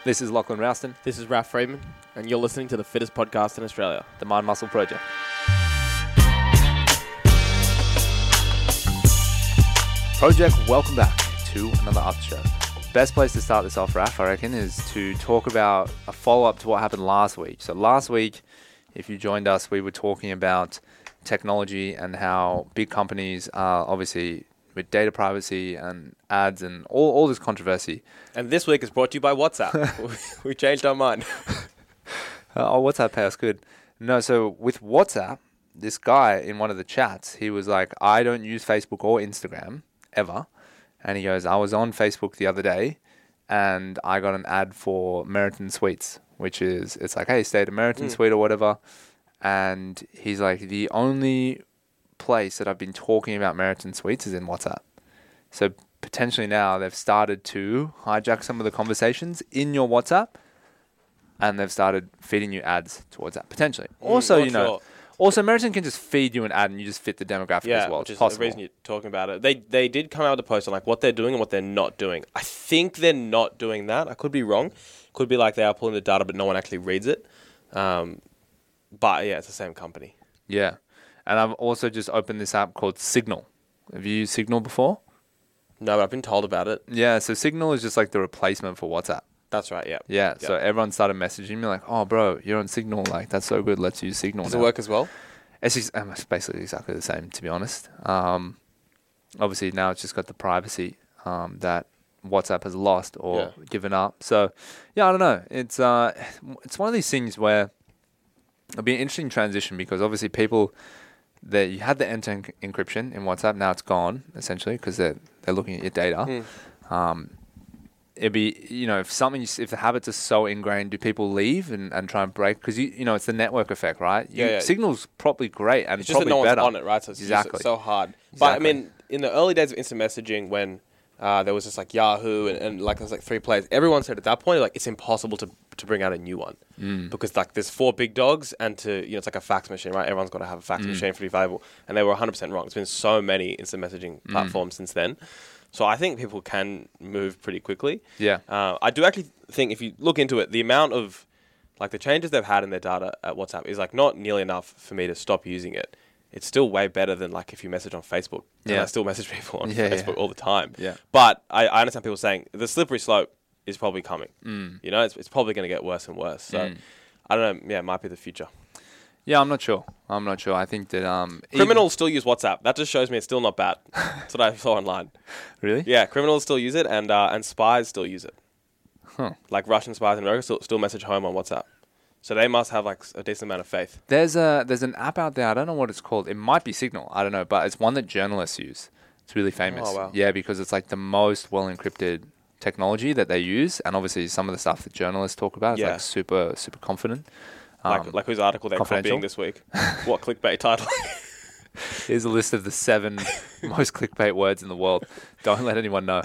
This is Lachlan Rouston, This is Raf Freeman, and you're listening to the fittest podcast in Australia. the Mind Muscle Project. Project, welcome back to another after show. Best place to start this off, Raf, I reckon, is to talk about a follow-up to what happened last week. So last week, if you joined us, we were talking about technology and how big companies are obviously with data privacy and ads and all this controversy. And this week is brought to you by WhatsApp. We changed our mind. WhatsApp pay us good. No, so with WhatsApp, this guy in one of the chats, he was like, I don't use Facebook or Instagram ever. And he goes, I was on Facebook the other day and I got an ad for Meriton Sweets, which is, it's like, hey, stay at a Meriton Sweet or whatever. And he's like, the only place that I've been talking about Meriton Sweets is in WhatsApp. So potentially now they've started to hijack some of the conversations in your WhatsApp and they've started feeding you ads to WhatsApp, potentially. Also, Also, Meriton can just feed you an ad and you just fit the demographic as well. Which is the reason you're talking about it. They did come out with a post on like what they're doing and what they're not doing. I think they're not doing that. I could be wrong. Could be like they are pulling the data, but no one actually reads it. But yeah, it's the same company. Yeah. And I've also just opened this app called Signal. Have you used Signal before? No, but I've been told about it. Yeah, so Signal is just like the replacement for WhatsApp. That's right, yeah. Yeah, so everyone started messaging me like, oh, bro, you're on Signal. Like, that's so good. Let's use Signal Does now. it work as well? It's basically exactly the same, to be honest. Obviously, now it's just got the privacy that WhatsApp has lost or given up. So, yeah, I don't know. It's one of these things where it'll be an interesting transition because obviously people that you had the end-to-end encryption in WhatsApp, now it's gone essentially because they're looking at your data. It'd be, if the habits are so ingrained, do people leave and try and break? Because, it's the network effect, right? Signal's probably great and it's just probably that no better. one's on it, right? So it's Exactly. so hard. Exactly. But, I mean, in the early days of instant messaging when there was just like Yahoo and like there's like 3 players, everyone said at that point, like, it's impossible to bring out a new one. Because, like, there's 4 big dogs and it's like a fax machine, right? Everyone's got to have a fax machine for it to be valuable. And they were 100% wrong. There's been so many instant messaging platforms since then. So I think people can move pretty quickly. Yeah. I do actually think if you look into it, the amount of like the changes they've had in their data at WhatsApp is like not nearly enough for me to stop using it. It's still way better than like if you message on Facebook. And I still message people on Facebook all the time. Yeah. But I understand people saying the slippery slope is probably coming. It's probably going to get worse and worse. So I don't know. Yeah, it might be the future. Yeah, I'm not sure. I think that... Criminals still use WhatsApp. That just shows me it's still not bad. That's what I saw online. Really? Yeah, criminals still use it and spies still use it. Huh. Like Russian spies in America still message home on WhatsApp. So they must have like a decent amount of faith. There's an app out there. I don't know what it's called. It might be Signal. I don't know. But it's one that journalists use. It's really famous. Oh, wow. Yeah, because it's like the most well-encrypted technology that they use. And obviously some of the stuff that journalists talk about is like super, super confident. Like whose article they're copying this week. What clickbait title? Here's a list of the 7 most clickbait words in the world. Don't let anyone know.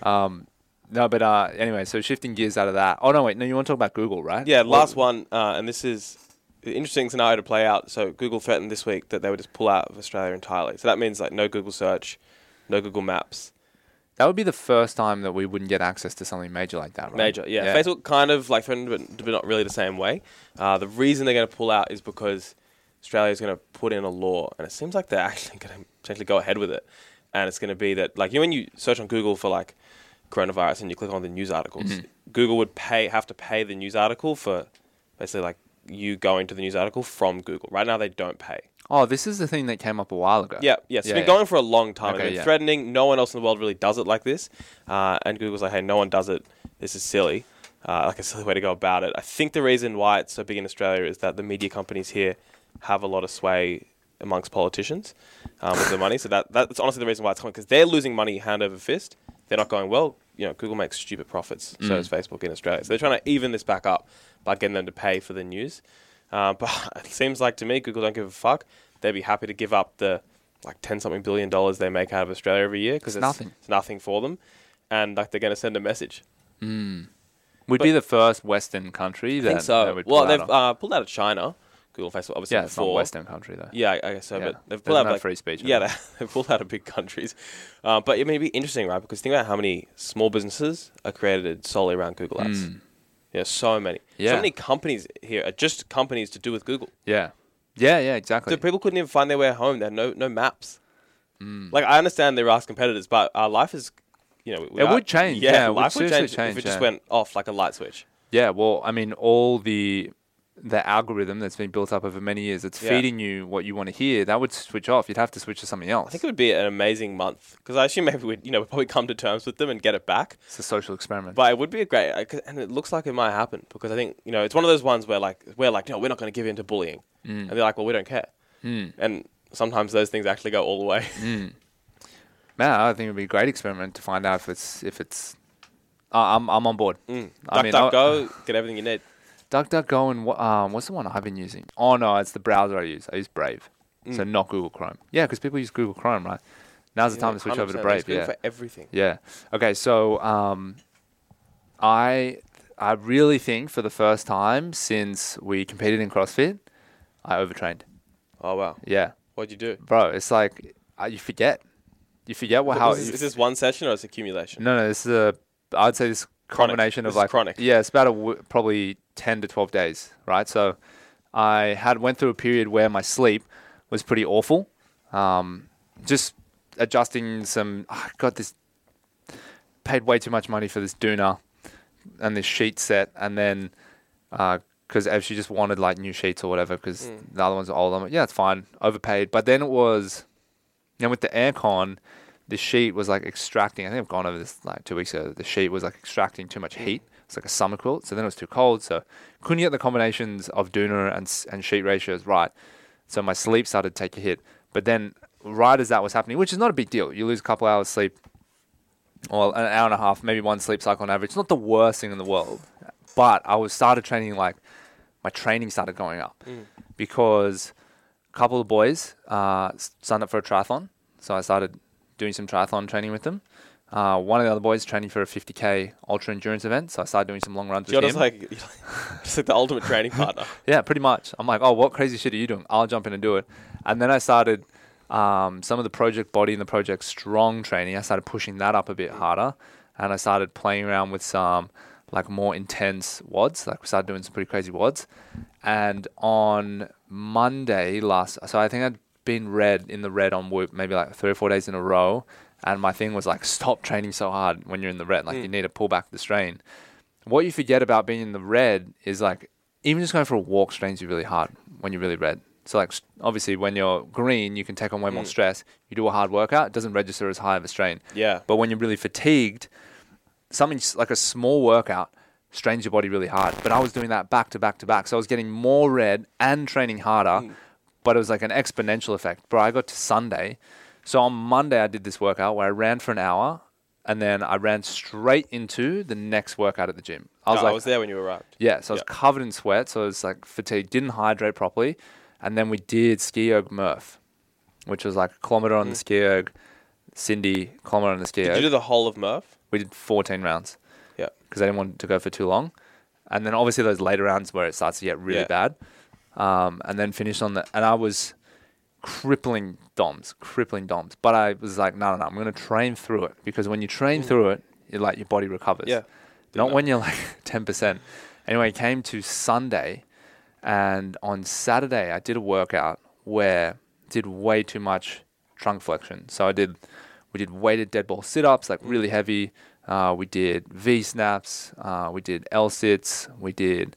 Anyway, so shifting gears out of that. Oh, no, wait. No, you want to talk about Google, right? Yeah, last one. And this is an interesting scenario to play out. So Google threatened this week that they would just pull out of Australia entirely. So that means like no Google search, no Google Maps. That would be the first time that we wouldn't get access to something major like that, right? Major, yeah. Facebook kind of like threatened, but not really the same way. The reason they're going to pull out is because Australia is going to put in a law, and it seems like they're actually going to potentially go ahead with it. And it's going to be that, like, when you search on Google for like coronavirus and you click on the news articles, Google would have to pay the news article for basically like you going to the news article from Google. Right now, they don't pay. Oh, this is the thing that came up a while ago. Yeah. It's been going for a long time. Okay, It's been threatening. No one else in the world really does it like this. And Google's like, hey, no one does it. This is silly. Like a silly way to go about it. I think the reason why it's so big in Australia is that the media companies here have a lot of sway amongst politicians with the money. So that's honestly the reason why it's coming, because they're losing money hand over fist. They're not going, well, Google makes stupid profits. So does Facebook in Australia. So they're trying to even this back up by getting them to pay for the news. But it seems like to me, Google don't give a fuck. They'd be happy to give up the like $10-something billion they make out of Australia every year because it's nothing for them, and like they're going to send a message. We'd be the first Western country that, I think so. that would pull they've out pulled out of China. Google, Facebook, obviously yeah, it's not a before. Western country though. Yeah, I guess so. Yeah. But they've pulled out no like free speech. Yeah, they've pulled out of big countries. But it may be interesting, right? Because think about how many small businesses are created solely around Google Ads. Yeah, so many. Yeah. So many companies here are just companies to do with Google. Yeah. Yeah, yeah, exactly. So people couldn't even find their way home. They had no maps. Like, I understand they're our competitors, but our life is, It would change. Yeah, it would life would seriously change change, if it just yeah. went off like a light switch. Yeah, well, I mean, all the algorithm that's been built up over many years, it's Yeah. feeding you what you want to hear. That would switch off. You'd have to switch to something else. I think it would be an amazing month because I assume maybe we'd probably come to terms with them and get it back. It's a social experiment. But it would be a great, and it looks like it might happen because I think it's one of those ones where we're like, no, we're not going to give in to bullying, and they're like, well, we don't care, and sometimes those things actually go all the way. Man, I think it would be a great experiment to find out if it's. I'm on board. DuckDuckGo, get everything you need. DuckDuckGo and what's the one I've been using? Oh no, it's the browser I use. I use Brave, so not Google Chrome. Yeah, because people use Google Chrome, right? Now's the time to switch over to Brave. Yeah, for everything. Yeah. Okay, so I really think for the first time since we competed in CrossFit, I overtrained. Oh wow. Yeah, What'd you do? bro. It's like you forget. You forget Is this one session or it's accumulation? No, this is I'd say this combination This of is like chronic. Yeah, it's about probably 10 to 12 days, right? So I went through a period where my sleep was pretty awful. Just adjusting some. I got this. Paid way too much money for this doona and this sheet set, and then because she just wanted like new sheets or whatever, because the other ones are old. I'm like, yeah, it's fine, overpaid. But then it was, with the aircon, the sheet was like extracting. I think I've gone over this like 2 weeks ago. The sheet was like extracting too much heat. It's like a summer quilt. So then it was too cold. So couldn't get the combinations of doona and sheet ratios right. So my sleep started to take a hit. But then right as that was happening, which is not a big deal. You lose a couple hours sleep, or an hour and a half, maybe one sleep cycle on average. It's not the worst thing in the world. But I started training, like my training started going up because a couple of boys signed up for a triathlon. So I started doing some triathlon training with them. One of the other boys training for a 50K ultra endurance event. So I started doing some long runs with him. You're just like the ultimate training partner. Yeah, pretty much. I'm like, oh, what crazy shit are you doing? I'll jump in and do it. And then I started some of the Project Body and the Project Strong training. I started pushing that up a bit harder. And I started playing around with some like more intense WODs. Like we started doing some pretty crazy WODs. And on Monday so I think I'd been in the red on Whoop maybe like 3 or 4 days in a row. And my thing was like, stop training so hard when you're in the red. Like you need to pull back the strain. What you forget about being in the red is like, even just going for a walk strains you really hard when you're really red. So like, obviously when you're green, you can take on way more stress. You do a hard workout, it doesn't register as high of a strain. Yeah. But when you're really fatigued, something like a small workout strains your body really hard. But I was doing that back to back to back. So I was getting more red and training harder, but it was like an exponential effect. Bro, I got to Sunday. So on Monday, I did this workout where I ran for an hour and then I ran straight into the next workout at the gym. I was there when you arrived. Yeah, so I was covered in sweat. So I was like fatigued, didn't hydrate properly. And then we did ski erg Murph, which was like a kilometer on the ski erg, Cindy, kilometer on the ski erg. Did you do the whole of Murph? We did 14 rounds. Yeah. Because I didn't want to go for too long. And then obviously those later rounds where it starts to get really bad. And then finished on and I was crippling DOMs. But I was like, no, I'm going to train through it. Because when you train through it, like your body recovers. Yeah. Not when you're like 10%. Anyway, it came to Sunday. And on Saturday, I did a workout where I did way too much trunk flexion. So we did weighted dead ball sit-ups, like really heavy. We did V-snaps. We did L-sits. We did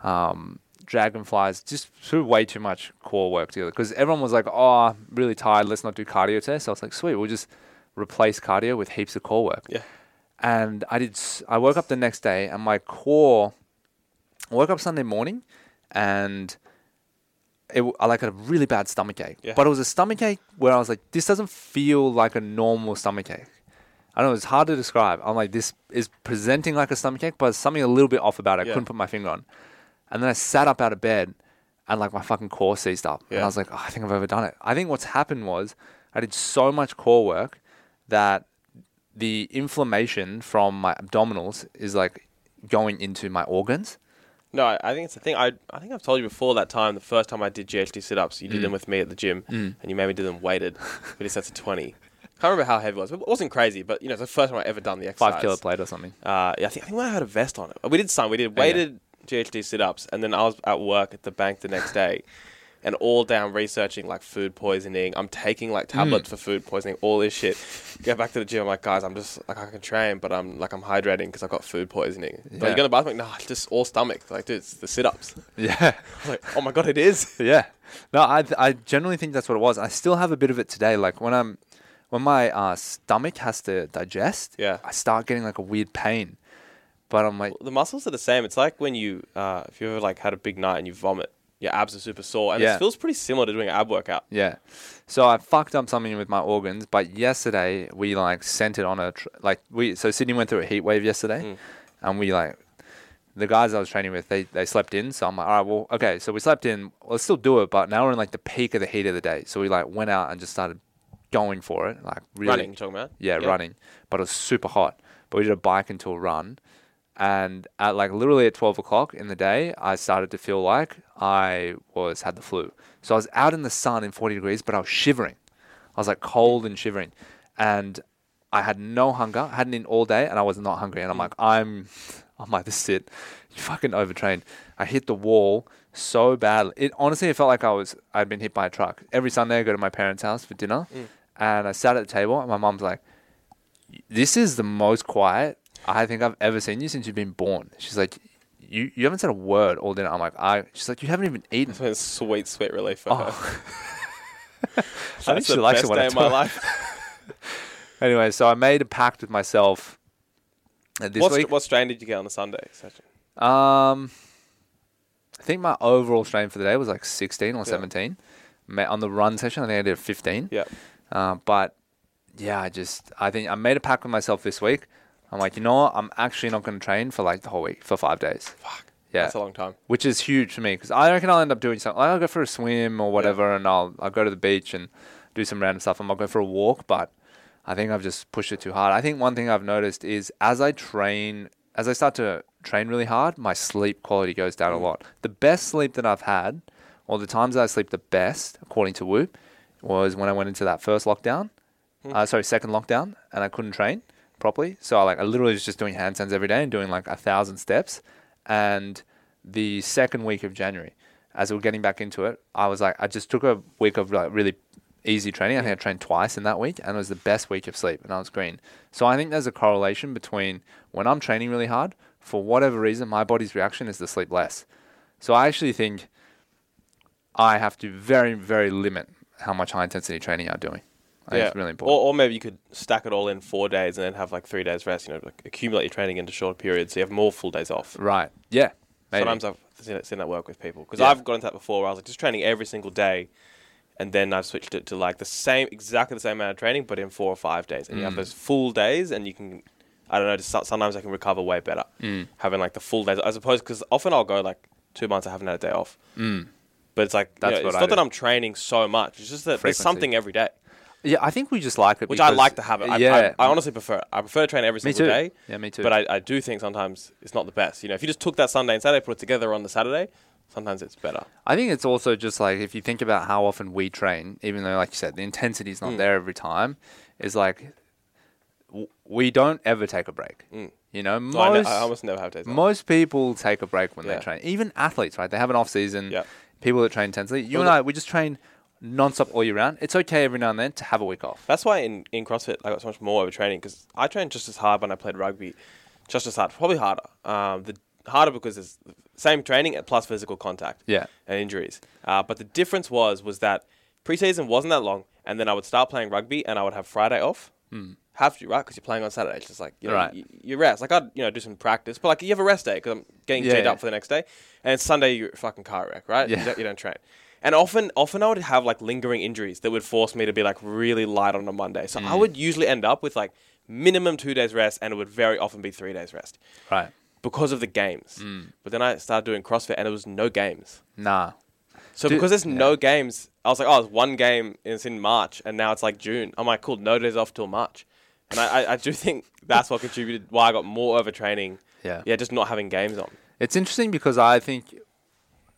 dragonflies. Just threw way too much core work together. Because everyone was like, oh, I'm really tired. Let's not do cardio today. So I was like, sweet. We'll just replace cardio with heaps of core work. Yeah. And I woke up the next day and my core... I woke up Sunday morning and I like had a really bad stomach ache. Yeah. But it was a stomach ache where I was like, this doesn't feel like a normal stomach ache. I don't know, it's hard to describe. I'm like, this is presenting like a stomach ache, but there's something a little bit off about it. I couldn't put my finger on. And then I sat up out of bed and like my fucking core seized up. Yeah. And I was like, oh, I think I've overdone it. I think what's happened was I did so much core work that the inflammation from my abdominals is like going into my organs. No, I think it's the thing. I think I've told you before that time, the first time I did GHD sit-ups, you did them with me at the gym, and you made me do them weighted, 50 sets of 20. Can't remember how heavy it was. It wasn't crazy, but it's the first time I ever done the exercise. 5 kilo plate or something. Yeah, I think I had a vest on it. We did some. We did weighted GHD sit-ups, and then I was at work at the bank the next day, and all day I'm researching like food poisoning. I'm taking like tablets for food poisoning, all this shit. Get back to the gym, I'm like, guys, I'm just like, I can train, but I'm hydrating because I've got food poisoning. Yeah. Like, you go to the bathroom, like, no, it's just all stomach. Like, dude, it's the sit-ups. Yeah. I was like, oh my God, it is. Yeah. No, I generally think that's what it was. I still have a bit of it today. Like when my stomach has to digest, I start getting like a weird pain. But I'm like, the muscles are the same. It's like when you, if you ever like had a big night and you vomit, your abs are super sore, and it feels pretty similar to doing an ab workout. Yeah. So I fucked up something with my organs, but yesterday we like sent it on a so Sydney went through a heat wave yesterday, and we like the guys I was training with they slept in. So I'm like, all right, well, okay, so we slept in. Let's still do it, but now we're in like the peak of the heat of the day. So we like went out and just started going for it, like really running. You're talking about? Yeah, running, but it was super hot. But we did a bike into a run. And at like literally at 12 o'clock in the day, I started to feel like I had the flu. So I was out in the sun in 40 degrees, but I was shivering. I was like cold and shivering. And I had no hunger. I hadn't eaten all day and I was not hungry. And I'm like, this is it. You fucking overtrained. I hit the wall so bad. It felt like I'd been hit by a truck. Every Sunday I go to my parents' house for dinner and I sat at the table and my mom's like, this is the most quiet I think I've ever seen you since you've been born. She's like, you haven't said a word all dinner. I'm like, she's like, you haven't even eaten. It's sweet, sweet relief for her. I think she likes it when I talk. My life. Anyway, so I made a pact with myself this week. What strain did you get on the Sunday session? I think my overall strain for the day was like 16 or 17. On the run session, I think I did 15. Yeah. But yeah, I think I made a pact with myself this week. I'm like, you know what? I'm actually not going to train for like the whole week, for 5 days. Fuck. Yeah. That's a long time. Which is huge for me because I reckon I'll end up doing something. I'll go for a swim or whatever and I'll go to the beach and do some random stuff. I might go for a walk, but I think I've just pushed it too hard. I think one thing I've noticed is as I start to train really hard, my sleep quality goes down a lot. The best sleep that I've had, or the times that I sleep the best, according to Whoop, was when I went into that second lockdown and I couldn't train properly. So I literally was just doing handstands every day and doing like 1,000 steps. And the second week of January, as we were getting back into it, I just took a week of like really easy training. I think I trained twice in that week and it was the best week of sleep and I was green. So I think there's a correlation between when I'm training really hard, for whatever reason, my body's reaction is to sleep less. So I actually think I have to very, very limit how much high intensity training I'm doing. I think it's really important. Or maybe you could stack it all in 4 days and then have like 3 days rest, like accumulate your training into short periods so you have more full days off. Right. Yeah. Maybe. Sometimes I've seen that work with people. Because I've got into that before where I was like just training every single day and then I've switched it to like exactly the same amount of training but in 4 or 5 days. And you have those full days and you can, I don't know, sometimes I can recover way better having like the full days as opposed, because often I'll go like 2 months I haven't had a day off. But it's like, it's not that I'm training so much. It's just that there's something every day. Yeah, I think we just like it. Which I like to have it. I honestly prefer it. I prefer to train every single day. Yeah, me too. But I do think sometimes it's not the best. If you just took that Sunday and Saturday, put it together on the Saturday, sometimes it's better. I think it's also just like, if you think about how often we train, even though, like you said, the intensity is not there every time, is like, we don't ever take a break. I almost never have days off. Most people take a break when they train. Even athletes, right? They have an off season. Yeah. People that train intensely. You and I, we just train non-stop all year round. It's okay every now and then to have a week off. That's why in CrossFit I got so much more overtraining, because I trained just as hard when I played rugby, just as hard, probably harder. Harder because it's the same training plus physical contact and injuries. But the difference was that preseason wasn't that long, and then I would start playing rugby and I would have Friday off. Have to, right? Because you're playing on Saturday. It's just like, you rest. Like I'd do some practice, but like you have a rest day because I'm getting G'd up for the next day, and Sunday you're a fucking car wreck, right? Yeah. You don't train. And often I would have like lingering injuries that would force me to be like really light on a Monday. So I would usually end up with like minimum 2 days rest, and it would very often be 3 days rest. Right. Because of the games. But then I started doing CrossFit and it was no games. Nah. So because there's no games, I was like, it's one game, it's in March, and now it's like June. I'm like, cool, no days off till March. And I do think that's what contributed why I got more overtraining. Yeah. Yeah, just not having games on. It's interesting because I think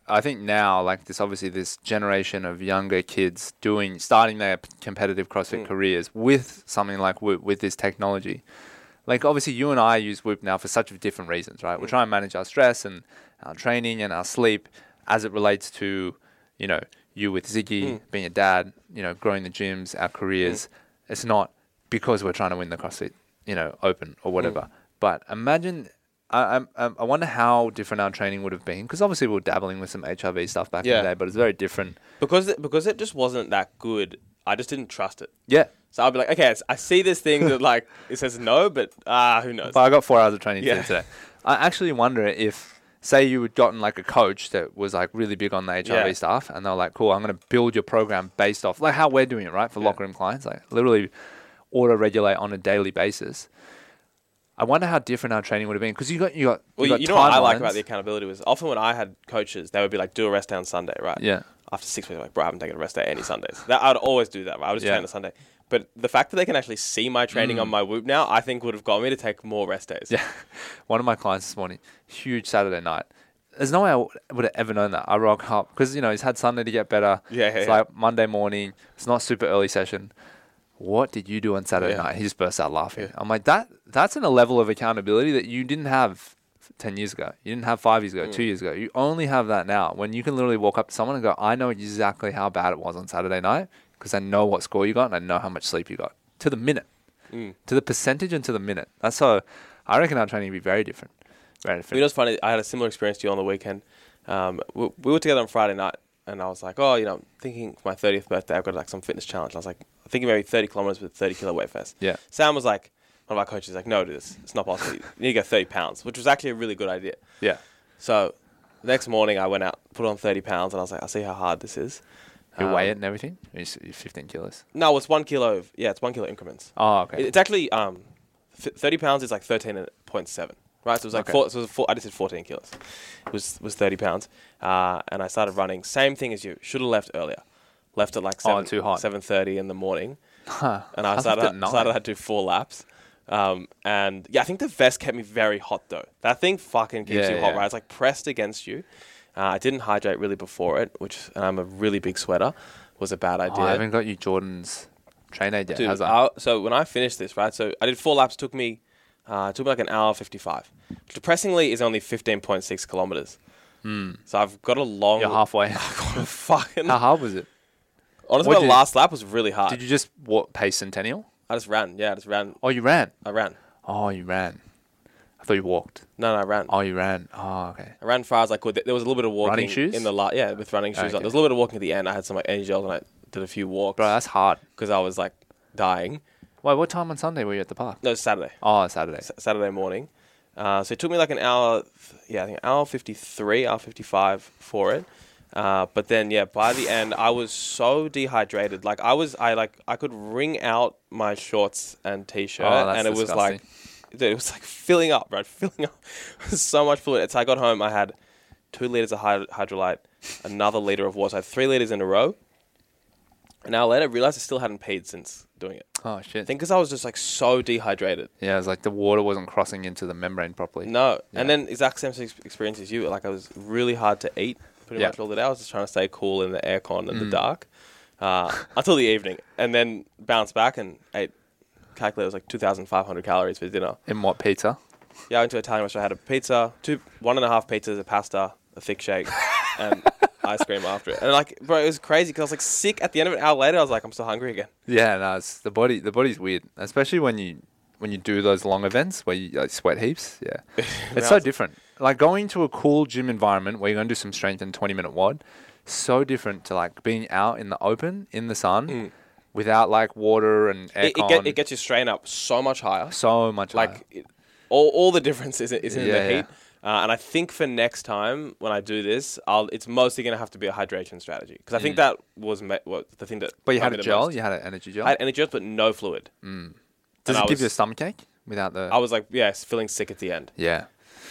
I think now, like this, obviously this generation of younger kids starting their competitive CrossFit careers with something like Whoop, with this technology. Like obviously you and I use Whoop now for such different reasons, right? We're trying to manage our stress and our training and our sleep as it relates to, you know, you with Ziggy, being a dad, you know, growing the gyms, our careers. It's not because we're trying to win the CrossFit, you know, Open or whatever. But imagine, I wonder how different our training would have been, because obviously we were dabbling with some HRV stuff back in the day, but it's very different. Because it just wasn't that good. I just didn't trust it. Yeah. So I'll be like, okay, I see this thing that like it says no, but who knows? But I got 4 hours of training today. I actually wonder if, say you had gotten like a coach that was like really big on the HRV stuff, and they're like, cool, I'm going to build your program based off like how we're doing it, right? For locker room clients, like literally auto-regulate on a daily basis. I wonder how different our training would have been, because you got you know what I like about the accountability was often when I had coaches, they would be like, do a rest day on Sunday, right? Yeah. After 6 weeks, like, bro, I haven't taken a rest day any Sundays. I'd always do that, right? I would just train on Sunday. But the fact that they can actually see my training on my Whoop now, I think would have got me to take more rest days. Yeah. One of my clients this morning, huge Saturday night. There's no way I would have ever known that. I rock up because, you know, he's had Sunday to get better. It's like Monday morning. It's not super early session. What did you do on Saturday night? He just burst out laughing. I'm like, that's in a level of accountability that you didn't have 10 years ago. You didn't have 5 years ago, 2 years ago. You only have that now, when you can literally walk up to someone and go, I know exactly how bad it was on Saturday night because I know what score you got and I know how much sleep you got. To the minute. To the percentage and to the minute. That's so, I reckon our training would be very different. Very different. You know what's funny? I had a similar experience to you on the weekend. We were together on Friday night, and I was like, oh, you know, I'm thinking for my 30th birthday, I've got like some fitness challenge. I was like, I'm thinking maybe 30 kilometers with 30 kilo weight vest. Yeah. Sam was like, one of our coaches, like, no, do this. It's not possible. You need to go 30 pounds, which was actually a really good idea. Yeah. So the next morning I went out, put on 30 pounds, and I was like, I see how hard this is. You weigh it and everything? Or you're 15 kilos? No, it's 1 kilo. Yeah, it's 1 kilo increments. Oh, okay. It's actually 30 pounds is like 13.7. Right, so it was like I just did 14 kilos. It was 30 pounds, and I started running. Same thing as you. Should have left earlier. Left at like 7:30 in the morning, and I had to do 4 laps. And yeah, I think the vest kept me very hot though. That thing fucking keeps you hot, right? It's like pressed against you. I didn't hydrate really before it, and I'm a really big sweater. Was a bad idea. I haven't got you Jordan's train aid yet. Dude, so when I finished this, right? So I did 4 laps. Took me like an hour 55. Which depressingly is only 15.6 kilometers. So I've got a long... You're halfway. How hard was it? Honestly, my last lap was really hard. Did you just pace Centennial? I just ran. Yeah, I just ran. Oh, you ran? I ran. Oh, you ran. I thought you walked. No, I ran. Oh, you ran. Oh, okay. I ran far as I could. There was a little bit of walking. Running shoes? With running shoes. Okay. There was a little bit of walking at the end. I had some like energy gels and I did a few walks. Bro, that's hard. Because I was like dying. Wait, what time on Sunday were you at the park? No, it's Saturday. Oh, Saturday. Saturday morning. So it took me like an hour, I think hour 53, hour 55 for it. But then, by the end, I was so dehydrated. Like I could wring out my shorts and t-shirt, and it was like, dude, it was like filling up, right? Filling up. So much fluid. So I got home, I had 2 liters of hydrolyte, another liter of water. So I had 3 liters in a row. An hour later, I realized I still hadn't peed since doing it. Oh, shit. I think because I was just like so dehydrated. Yeah, it was like the water wasn't crossing into the membrane properly. No. Yeah. And then exact same experience as you. Like I was really hard to eat pretty much all the day. I was just trying to stay cool in the aircon and the dark until the evening. And then bounced back and calculated it was like 2,500 calories for dinner. In what, pizza? Yeah, I went to an Italian restaurant. I had a pizza, 1.5 pizzas, a pasta, a thick shake, and ice cream after it. And like, bro, it was crazy because I was like sick. At the end of an hour later, I was like, I'm still hungry again. Yeah, no, it's the body's weird, especially when you do those long events where you sweat heaps. Yeah, it's so different. Like going to a cool gym environment where you're gonna do some strength in 20-minute WOD, so different to like being out in the open in the sun without like water and aircon. It gets your strain up so much higher. So much higher. Like all the difference is in the heat. And I think for next time when I do this, it's mostly going to have to be a hydration strategy. Because I think that was the thing that... But you had a gel? You had an energy gel? I had energy gels, but no fluid. Does it give you a stomachache without the... I was like, feeling sick at the end. Yeah.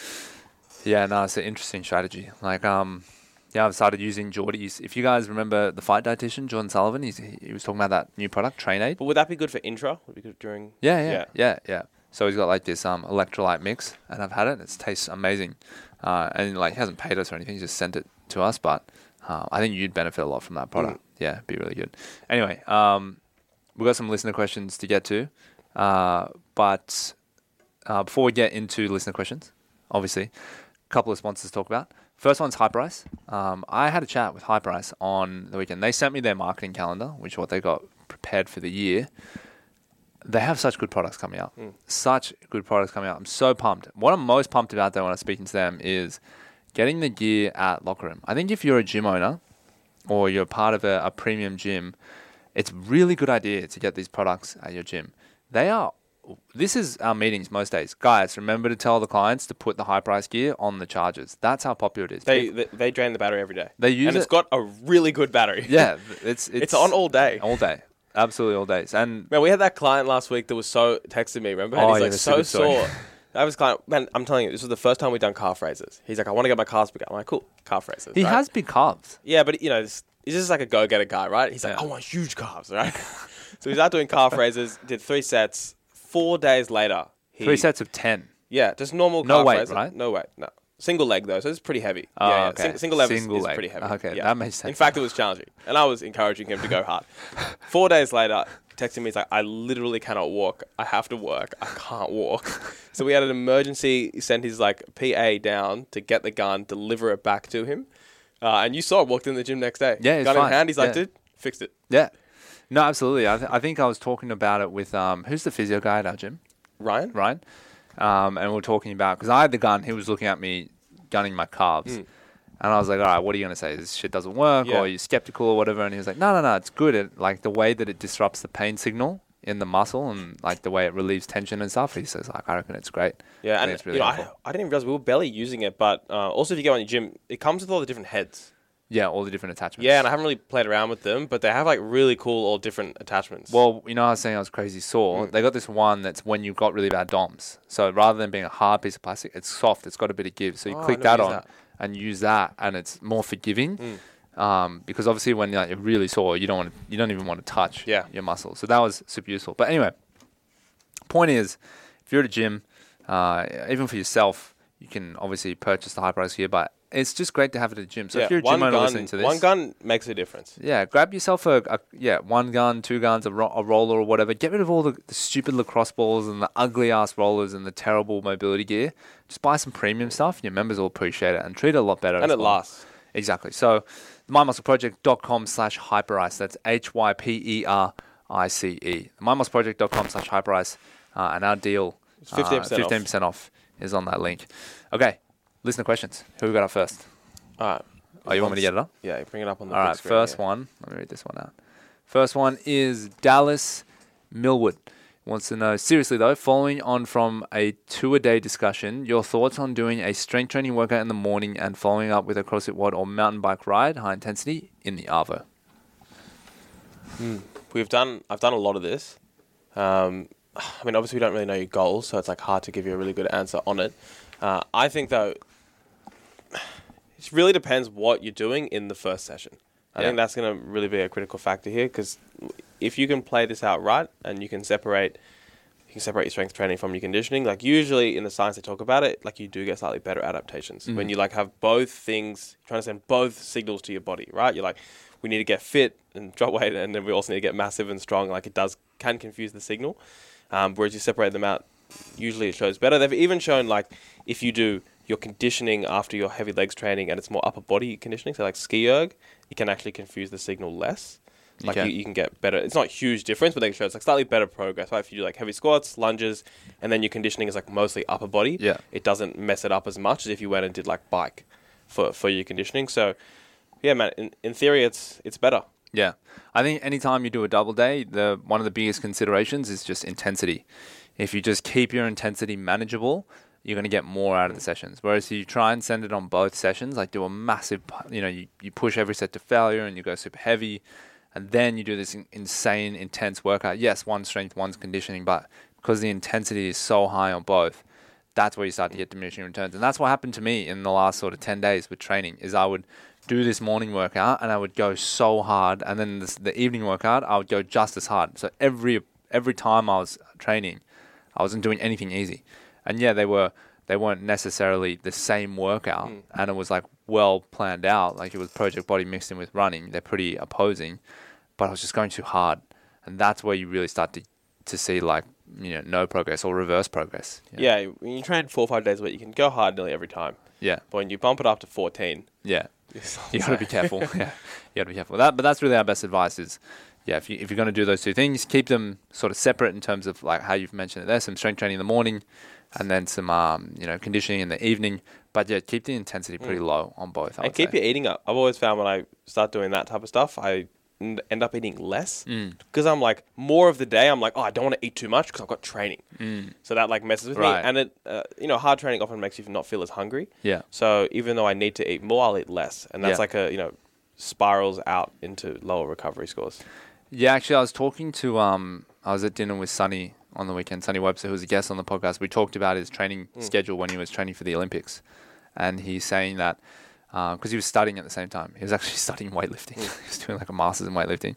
Yeah, no, it's an interesting strategy. Like, I've started using Geordie's. If you guys remember the fight dietitian, Jordan Sullivan, he was talking about that new product, Train Aid. But would that be good for intra? Would it be good during... Yeah. So he's got like this electrolyte mix, and I've had it. It tastes amazing. And like he hasn't paid us or anything; he just sent it to us. But I think you'd benefit a lot from that product. Yeah, it'd be really good. Anyway, we've got some listener questions to get to, but before we get into listener questions, obviously, a couple of sponsors to talk about. First one's Hyperice. I had a chat with Hyperice on the weekend. They sent me their marketing calendar, which is what they got prepared for the year. They have such good products coming out. Such good products coming out. I'm so pumped. What I'm most pumped about, though, when I'm speaking to them is getting the gear at Locker Room. I think if you're a gym owner or you're part of a premium gym, it's a really good idea to get these products at your gym. This is our meetings most days. Guys, remember to tell the clients to put the Hyperice gear on the chargers. That's how popular it is. They drain the battery every day. They use and it's got a really good battery. Yeah. It's on all day. All day. Absolutely all days. And man, we had that client last week that was so texted me, remember? And he's like so sore. That was client, man, I'm telling you, this was the first time we've done calf raises. He's like, I want to get my calves bigger. I'm like, cool, calf raises. He has big calves. Yeah, but you know, he's just like a go-getter guy, right? He's like, I want huge calves, right? So he's out doing calf raises, did 3 sets. 4 days later, 3 sets of 10. Yeah, just normal no calf weight, raises. right? No weight, no. Single leg though, so it's pretty heavy. Okay. Single leg is pretty heavy. Okay, yeah. that makes sense. In fact, it was challenging, and I was encouraging him to go hard. 4 days later, texting me, he's like, I literally cannot walk. I have to work. I can't walk. So we had an emergency. He sent his like PA down to get the gun, deliver it back to him, and you saw it. Walked in the gym next day. Yeah, it's gun fine. in hand. He's like, dude, fixed it. Yeah. No, absolutely. I think I was talking about it with who's the physio guy at our gym? Ryan. And we were talking about, because I had the gun, he was looking at me gunning my calves. And I was like, all right, what are you going to say? This shit doesn't work, or are you skeptical or whatever? And he was like, no, it's good. Like the way that it disrupts the pain signal in the muscle and like the way it relieves tension and stuff. He says, like, I reckon it's great. Yeah, and it's really I didn't even realize we were barely using it, but also if you go on your gym, it comes with all the different heads. Yeah, all the different attachments. Yeah, and I haven't really played around with them, but they have like really cool all different attachments. Well, you know, I was saying I was crazy sore. They got this one that's when you've got really bad DOMs. So rather than being a hard piece of plastic, it's soft. It's got a bit of give. So you click that on and use that, and it's more forgiving. Because obviously when you're really sore, you don't even want to touch your muscle. So that was super useful. But anyway, point is, if you're at a gym, even for yourself, you can obviously purchase the Hyperice gear, but it's just great to have it at the gym. So if you're a gym owner listening to this, one gun makes a difference. Yeah, grab yourself one gun, 2 guns, a roller or whatever. Get rid of all the stupid lacrosse balls and the ugly ass rollers and the terrible mobility gear. Just buy some premium stuff. Your members will appreciate it and treat it a lot better. And it lasts. Exactly. So mymuscleproject.com/Hyperice. That's HYPERICE. mymuscleproject.com/Hyperice. And our deal, 15% off is on that link. Okay. Listener questions. Who we got up first? All right. Oh, you want me to get it up? Yeah, bring it up on the All right, first one. Let me read this one out. First one is Dallas Millwood. Wants to know, seriously though, following on from a 2-a-day discussion, your thoughts on doing a strength training workout in the morning and following up with a CrossFit WOD or mountain bike ride, high intensity, in the Arvo? I've done a lot of this. I mean, obviously we don't really know your goals, so it's like hard to give you a really good answer on it. I think though, it really depends what you're doing in the first session. I think that's going to really be a critical factor here, because if you can play this out right and you can separate your strength training from your conditioning, like usually in the science they talk about it, like you do get slightly better adaptations when you like have both things, trying to send both signals to your body, right? You're like, we need to get fit and drop weight, and then we also need to get massive and strong. Like it can confuse the signal. Whereas you separate them out, usually it shows better. They've even shown like if you do your conditioning after your heavy legs training and it's more upper body conditioning, so like ski erg, it can actually confuse the signal less. Like you can get better. It's not a huge difference, but they can show it's like slightly better progress. Right? If you do like heavy squats, lunges, and then your conditioning is like mostly upper body, it doesn't mess it up as much as if you went and did like bike for your conditioning. So yeah, man, in theory, it's better. Yeah. I think anytime you do a double day, one of the biggest considerations is just intensity. If you just keep your intensity manageable, you're going to get more out of the sessions. Whereas if you try and send it on both sessions, like do a massive, you push every set to failure and you go super heavy, and then you do this insane, intense workout. Yes, one's strength, one's conditioning, but because the intensity is so high on both, that's where you start to get diminishing returns. And that's what happened to me in the last sort of 10 days with training, is I would do this morning workout and I would go so hard, and then the evening workout, I would go just as hard. So every time I was training, I wasn't doing anything easy. And yeah, they weren't necessarily the same workout, and it was like well planned out. Like it was Project Body mixed in with running. They're pretty opposing, but I was just going too hard, and that's where you really start to see like no progress or reverse progress. Yeah, when you train 4 or 5 days a week, you can go hard nearly every time. Yeah. But when you bump it up to 14, yeah, you got to be careful. Yeah, you got to be careful. But that's really our best advice is, yeah, if you're going to do those two things, keep them sort of separate in terms of like how you've mentioned it there, some strength training in the morning, and then some conditioning in the evening. But yeah, keep the intensity pretty low on both. And keep your eating up. I've always found when I start doing that type of stuff, I end up eating less because I'm like more of the day I'm like, oh, I don't want to eat too much because I've got training, so that like messes with me. And it hard training often makes you not feel as hungry. So even though I need to eat more, I'll eat less, and that's like a spirals out into lower recovery scores. Yeah, actually, I was talking to I was at dinner with Sonny on the weekend, Sonny Webster, who was a guest on the podcast. We talked about his training schedule when he was training for the Olympics, and he's saying that because he was studying at the same time. He was actually studying weightlifting. He was doing like a master's in weightlifting,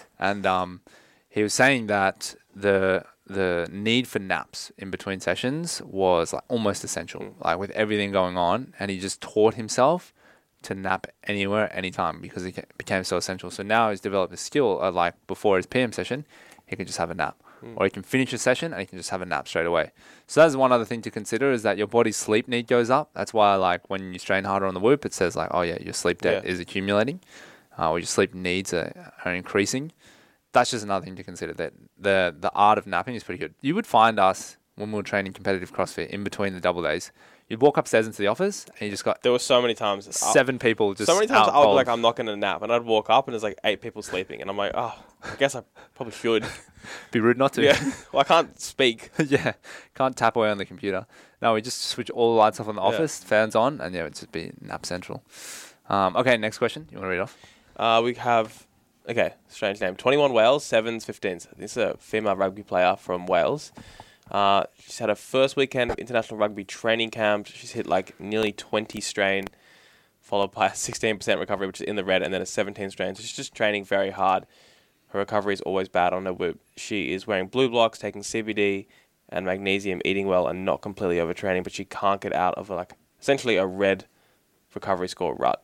and he was saying that the need for naps in between sessions was like almost essential, like with everything going on, and he just taught himself to nap anywhere, anytime, because it became so essential. So now he's developed a skill, like before his PM session, he can just have a nap. Or he can finish a session and he can just have a nap straight away. So that's one other thing to consider, is that your body's sleep need goes up. That's why like when you strain harder on the Whoop, it says like, oh yeah, your sleep debt is accumulating, or your sleep needs are increasing. That's just another thing to consider, that the art of napping is pretty good. You would find us when we were training competitive CrossFit in between the double days. You'd walk upstairs into the office and you just got... There were so many times... 7 people just... So many times out I would be cold. like, I'm not going to nap. And I'd walk up and there's like 8 people sleeping. And I'm like, oh, I guess I probably should. Be rude not to. Yeah. Well, I can't speak. Yeah. Can't tap away on the computer. No, we just switch all the lights off in the office, fans on, and it'd just be nap central. Okay, next question. You want to read off? We have... Okay, strange name. 21 Wales, 7s, 15s. This is a female rugby player from Wales. She's had her first weekend of international rugby training camp. She's hit like nearly 20 strain, followed by a 16% recovery, which is in the red, and then a 17 strain. So she's just training very hard. Her recovery is always bad on her Whoop. She is wearing blue blocks, taking CBD and magnesium, eating well, and not completely overtraining, but she can't get out of essentially a red recovery score rut.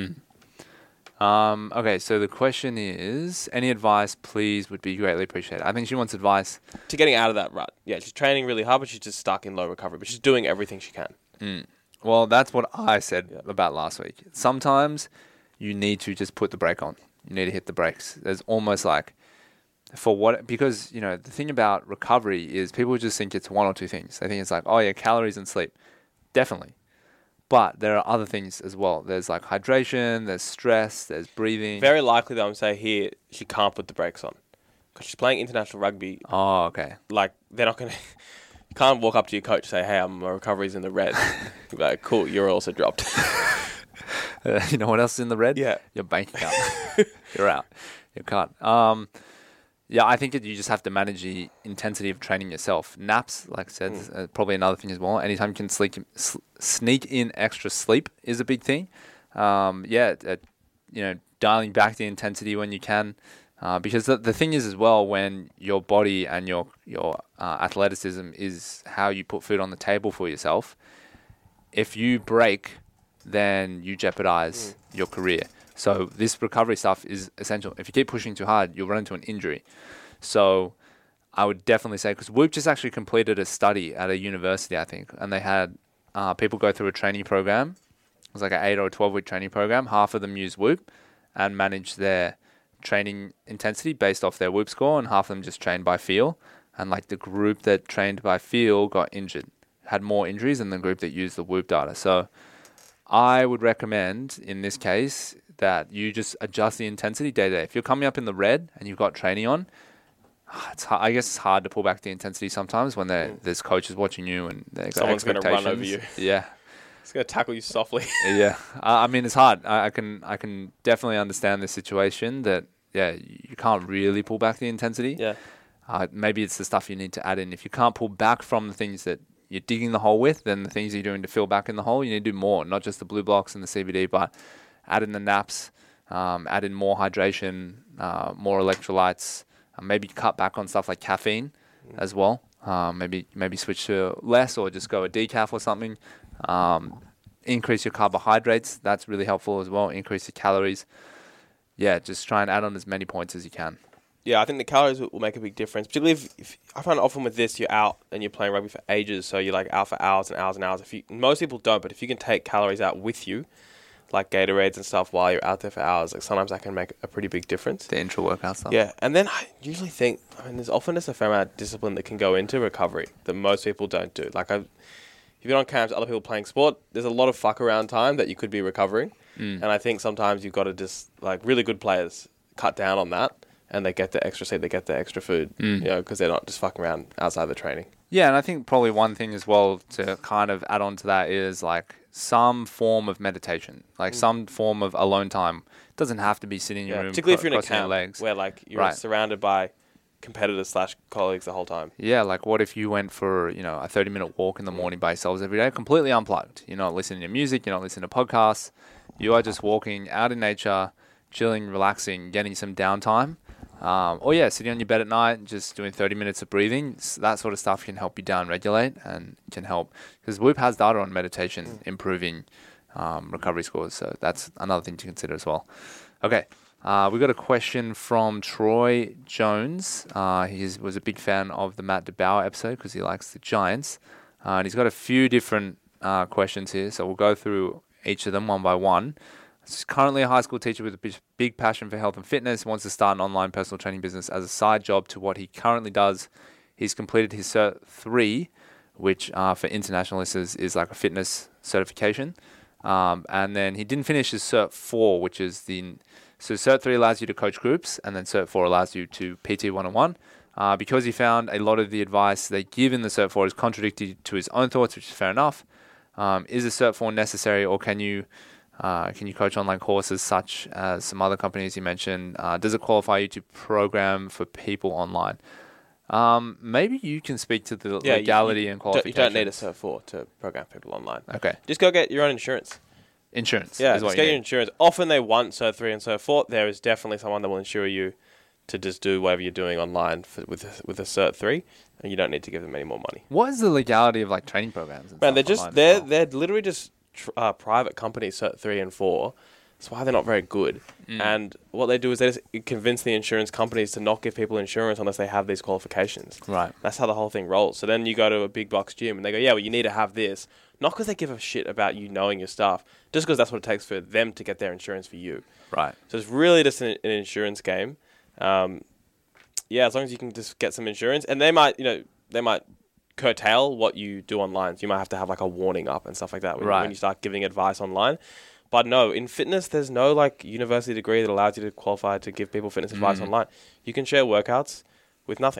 Okay, so the question is, any advice, please, would be greatly appreciated. I think she wants advice to getting out of that rut. Yeah, she's training really hard, but she's just stuck in low recovery, but she's doing everything she can. Well, that's what I said about last week. Sometimes you need to just put the brake on. You need to hit the brakes. There's almost like, because, the thing about recovery is people just think it's one or two things. They think it's like, oh yeah, calories and sleep. Definitely. But there are other things as well. There's like hydration, there's stress, there's breathing. Very likely, though, I'm saying here, she can't put the brakes on. Because she's playing international rugby. Oh, okay. Like, they're not going to... You can't walk up to your coach and say, hey, my recovery's in the red. You'll be like, cool, you're also dropped. You know what else is in the red? Yeah. Your bank account. You're out. You can't. Yeah, I think you just have to manage the intensity of training yourself. Naps, like I said, is probably another thing as well. Anytime you can sneak in extra sleep is a big thing. Dialing back the intensity when you can. Because the thing is as well, when your body and your athleticism is how you put food on the table for yourself, if you break, then you jeopardize your career. So this recovery stuff is essential. If you keep pushing too hard, you'll run into an injury. So I would definitely say, because Whoop just actually completed a study at a university, I think, and they had people go through a training program. It was like an 8 or 12-week training program. Half of them use Whoop and manage their training intensity based off their Whoop score, and half of them just trained by feel. And like the group that trained by feel got injured, had more injuries than the group that used the Whoop data. So I would recommend in this case that you just adjust the intensity day to day. If you're coming up in the red and you've got training on, I guess it's hard to pull back the intensity sometimes when there's coaches watching you and someone's going to run over you. Yeah. It's going to tackle you softly. Yeah. I mean, it's hard. I can definitely understand the situation that, you can't really pull back the intensity. Yeah. Maybe it's the stuff you need to add in. If you can't pull back from the things that you're digging the hole with, then the things you're doing to fill back in the hole, you need to do more, not just the blue blocks and the CBD, but add in the naps, add in more hydration, more electrolytes, maybe cut back on stuff like caffeine as well. Maybe switch to less or just go a decaf or something. Increase your carbohydrates. That's really helpful as well. Increase your calories. Yeah, just try and add on as many points as you can. Yeah, I think the calories will make a big difference. Particularly if I find often with this, you're out and you're playing rugby for ages, so you're like out for hours and hours and hours. Most people don't, but if you can take calories out with you, like Gatorades and stuff, while you're out there for hours, like sometimes that can make a pretty big difference. The intra-workout stuff. Yeah, and then I usually think, there's often just a fair amount of discipline that can go into recovery that most people don't do. Like if you're on camps, other people playing sport, there's a lot of fuck around time that you could be recovering, and I think sometimes you've got to just like really good players cut down on that. And they get the extra sleep, they get the extra food, because they're not just fucking around outside the training. Yeah, and I think probably one thing as well to kind of add on to that is like some form of meditation, like some form of alone time. It doesn't have to be sitting in your room, particularly if you're in a crossing your camp legs. where like you're surrounded by competitors / colleagues the whole time. Yeah, like what if you went for a 30-minute walk in the morning by yourselves every day, completely unplugged. You're not listening to music, you're not listening to podcasts. You are just walking out in nature, chilling, relaxing, getting some downtime. Sitting on your bed at night, just doing 30 minutes of breathing. That sort of stuff can help you down regulate and can help, because Whoop has data on meditation improving recovery scores. So that's another thing to consider as well. Okay. We got a question from Troy Jones. He was a big fan of the Matt DeBauer episode because he likes the Giants. And he's got a few different questions here. So we'll go through each of them one by one. He's currently a high school teacher with a big passion for health and fitness. Wants to start an online personal training business as a side job to what he currently does. He's completed his Cert 3, which for international listeners is like a fitness certification. And then he didn't finish his Cert 4, which is so Cert 3 allows you to coach groups, and then Cert 4 allows you to PT one-on-one. Because he found a lot of the advice they give in the Cert 4 is contradictory to his own thoughts, which is fair enough. Is a Cert 4 necessary, or can you coach online courses such as some other companies you mentioned? Does it qualify you to program for people online? Maybe you can speak to the legality and qualifications. You don't need a Cert 4 to program people online. Okay. Just go get your own insurance. Insurance. Yeah, is what just get your insurance. Often they want Cert 3 and Cert 4. There is definitely someone that will insure you to just do whatever you're doing online with a Cert 3, and you don't need to give them any more money. What is the legality of like training programs? And Man, stuff they're literally just private companies, Cert 3 and 4. That's why they're not very good. And what they do is they just convince the insurance companies to not give people insurance unless they have these qualifications. Right. That's how the whole thing rolls. So then you go to a big box gym and they go, yeah, well, you need to have this. Not because they give a shit about you knowing your stuff, just because that's what it takes for them to get their insurance for you. Right. So it's really just an insurance game. As long as you can just get some insurance. And they might curtail what you do online. So you might have to have like a warning up and stuff like that when you start giving advice online. But no, in fitness, there's no like university degree that allows you to qualify to give people fitness advice online. You can share workouts with nothing.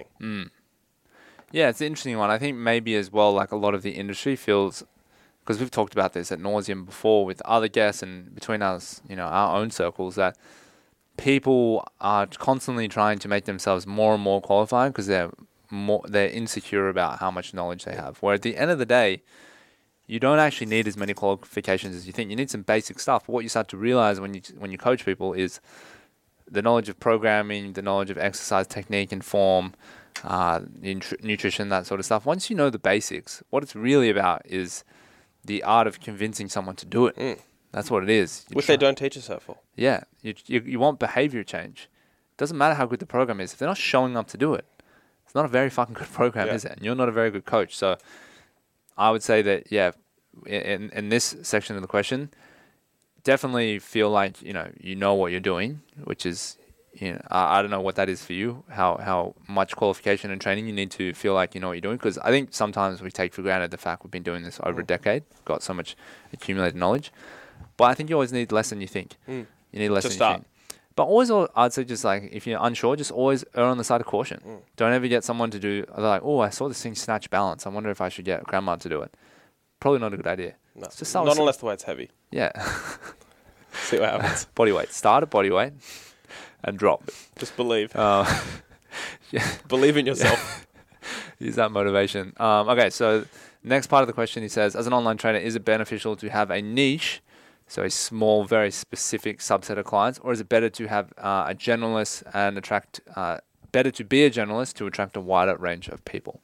Yeah, it's an interesting one. I think maybe as well, like a lot of the industry feels, because we've talked about this ad nauseum before with other guests and between us, our own circles, that people are constantly trying to make themselves more and more qualified because they're insecure about how much knowledge they have. Where at the end of the day, you don't actually need as many qualifications as you think. You need some basic stuff. But what you start to realize when you coach people is the knowledge of programming, the knowledge of exercise technique and form, nutrition, that sort of stuff. Once you know the basics, what it's really about is the art of convincing someone to do it. That's what it is. Which they don't teach us that for. Yeah. You want behavior change. It doesn't matter how good the program is. If they're not showing up to do it, it's not a very fucking good program, is it? And you're not a very good coach. So I would say that, in this section of the question, definitely feel like, you know what you're doing, which is, I don't know what that is for you, how much qualification and training you need to feel like you know what you're doing. Because I think sometimes we take for granted the fact we've been doing this over a decade, got so much accumulated knowledge. But I think you always need less than you think. You need less than you think. But always, I'd say just like, if you're unsure, just always err on the side of caution. Don't ever get someone to do, they're like, oh, I saw this thing snatch balance. I wonder if I should get grandma to do it. Probably not a good idea. No, just not unless the weight's heavy. Yeah. See what happens. Body weight. Start at body weight and drop. Just believe. Believe in yourself. Use that motivation. Okay, so next part of the question, he says, as an online trainer, is it beneficial to have a niche, so a small, very specific subset of clients, or is it better to have a generalist and better to be a generalist to attract a wider range of people?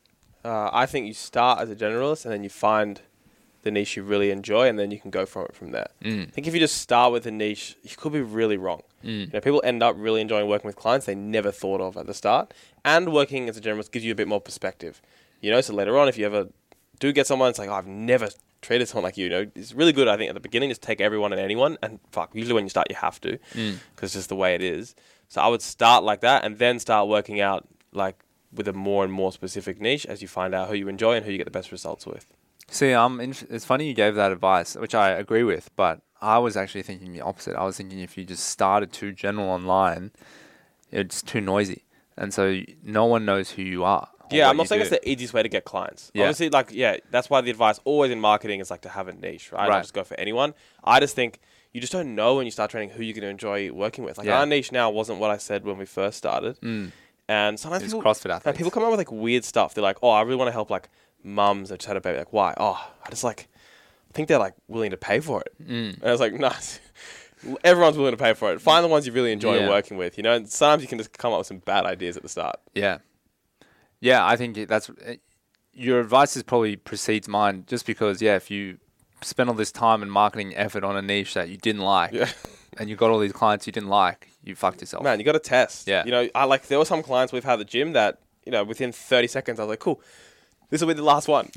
I think you start as a generalist and then you find the niche you really enjoy, and then you can go from it from there. I think if you just start with a niche, you could be really wrong. You know, people end up really enjoying working with clients they never thought of at the start, and working as a generalist gives you a bit more perspective. You know, so later on, if you ever do get someone, it's like, oh, I've never treated someone like you. You know, it's really good. I think at the beginning, just take everyone and anyone, and usually when you start, you have to, because it's just the way it is. So I would start like that, and then start working out like with a more and more specific niche as you find out who you enjoy and who you get the best results with. See, it's funny you gave that advice, which I agree with, but I was actually thinking the opposite. I was thinking if you just started too general online, it's too noisy. And so no one knows who you are. Yeah, I'm not saying it's the easiest way to get clients. Yeah. Obviously, that's why the advice always in marketing is like to have a niche, right? Not just go for anyone. I just think you just don't know when you start training who you're going to enjoy working with. Like our niche now wasn't what I said when we first started. And sometimes CrossFit athletes. People come up with like weird stuff. They're like, oh, I really want to help like mums that just had a baby. Like, why? Oh, I just like think they're like willing to pay for it. And I was like, nah, everyone's willing to pay for it. Find the ones you really enjoy working with, you know, and sometimes you can just come up with some bad ideas at the start. Yeah. Yeah, I think that's your advice is probably precedes mine just because, if you spend all this time and marketing effort on a niche that you didn't like and you got all these clients you didn't like, you fucked yourself. Man, you got to test. Yeah. You know, there were some clients we've had at the gym that, you know, within 30 seconds, I was like, cool, this will be the last one.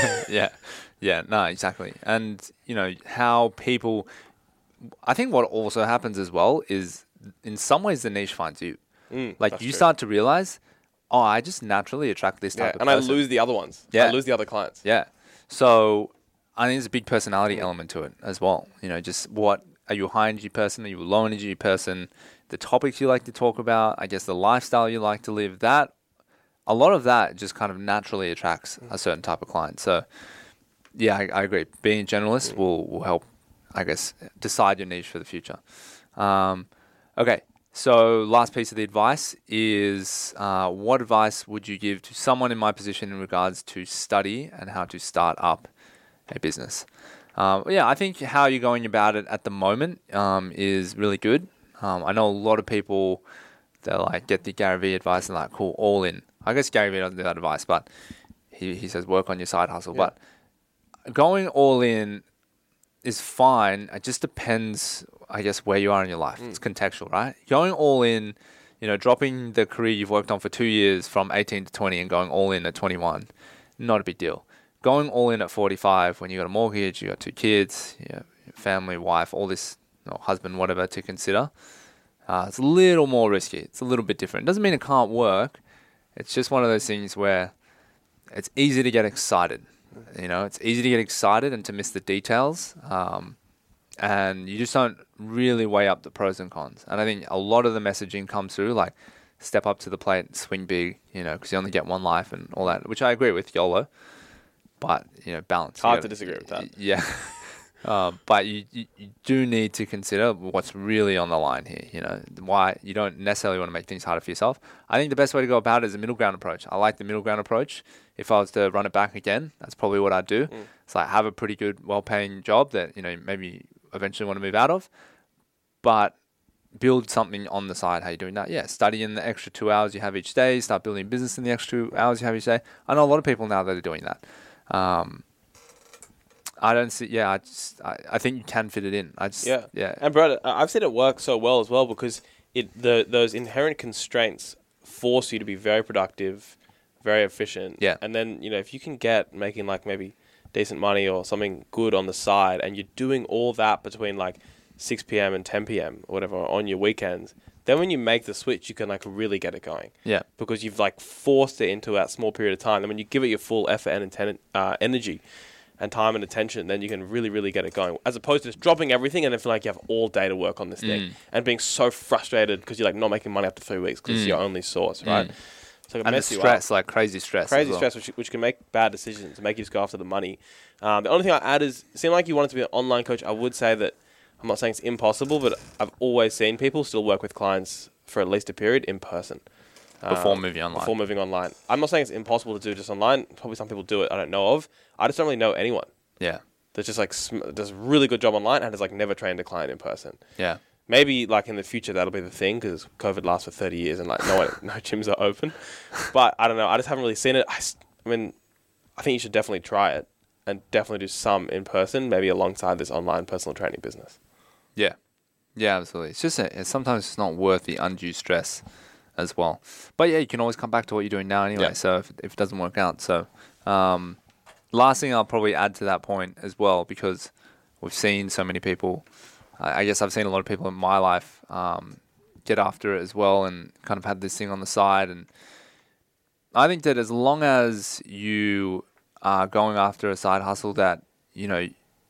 Yeah, no, exactly. And, you know, how people, I think what also happens as well is in some ways the niche finds you. Like you start to realize, oh, I just naturally attract this type of person. And I lose the other ones. I lose the other clients. Yeah. So I think there's a big personality element to it as well. You know, just what, are you a high energy person? Are you a low energy person? The topics you like to talk about, I guess the lifestyle you like to live, a lot of that just kind of naturally attracts a certain type of client. So yeah, I agree. Being a generalist will help, I guess, decide your niche for the future. Okay. So last piece of the advice is what advice would you give to someone in my position in regards to study and how to start up a business? I think how you're going about it at the moment is really good. I know a lot of people, they like get the Gary Vee advice and like, cool, all in. I guess Gary Vee doesn't do that advice, but he says work on your side hustle. Yeah. But going all in is fine. It just depends, I guess, where you are in your life. It's contextual, right? Going all in, you know, dropping the career you've worked on for 2 years from 18 to 20 and going all in at 21, not a big deal. Going all in at 45 when you got a mortgage, you got 2 kids, family, wife, all this, husband, whatever to consider, it's a little more risky. It's a little bit different. It doesn't mean it can't work. It's just one of those things where it's easy to get excited. You know, it's easy to get excited and to miss the details. And you just don't really weigh up the pros and cons. And I think a lot of the messaging comes through like step up to the plate, swing big, because you only get one life and all that, which I agree with, YOLO. But, balance. Hard to disagree with that. Yeah. But you do need to consider what's really on the line here, why you don't necessarily want to make things harder for yourself. I think the best way to go about it is a middle ground approach. I like the middle ground approach. If I was to run it back again, that's probably what I'd do. It's like have a pretty good, well-paying job that, maybe eventually want to move out of, but build something on the side. How you doing that? Yeah, study in the extra 2 hours you have each day, start building business in the extra 2 hours you have each day. I know a lot of people now that are doing that. I don't see. I think you can fit it in. And Brad, I've seen it work so well as well because those inherent constraints force you to be very productive, very efficient. Yeah. And then if you can get making like maybe decent money or something good on the side, and you're doing all that between like 6 p.m. and 10 p.m. or whatever on your weekends, then when you make the switch, you can like really get it going. Yeah. Because you've like forced it into that small period of time. And when you give it your full effort and energy and time and attention, then you can really, really get it going. As opposed to just dropping everything and then feeling like you have all day to work on this thing and being so frustrated because you're like not making money after 3 weeks because it's your only source, right? So it and the stress, like crazy stress. Crazy stress, which can make bad decisions, make you just go after the money. The only thing I add is, it seemed like you wanted to be an online coach. I would say that, I'm not saying it's impossible, but I've always seen people still work with clients for at least a period in person. Before moving online. I'm not saying it's impossible to do just online. Probably some people do it I don't know of. I just don't really know anyone. Yeah. That's just like, does a really good job online and has like never trained a client in person. Yeah. Maybe like in the future that'll be the thing because COVID lasts for 30 years and like no gyms are open. But I don't know. I just haven't really seen it. I mean, I think you should definitely try it and definitely do some in person, maybe alongside this online personal training business. Yeah. Yeah, absolutely. It's just sometimes it's not worth the undue stress as well. But yeah, you can always come back to what you're doing now anyway. Yeah. So if it doesn't work out. So last thing I'll probably add to that point as well, because we've seen so many people, I guess I've seen a lot of people in my life get after it as well and kind of had this thing on the side. And I think that as long as you are going after a side hustle that, you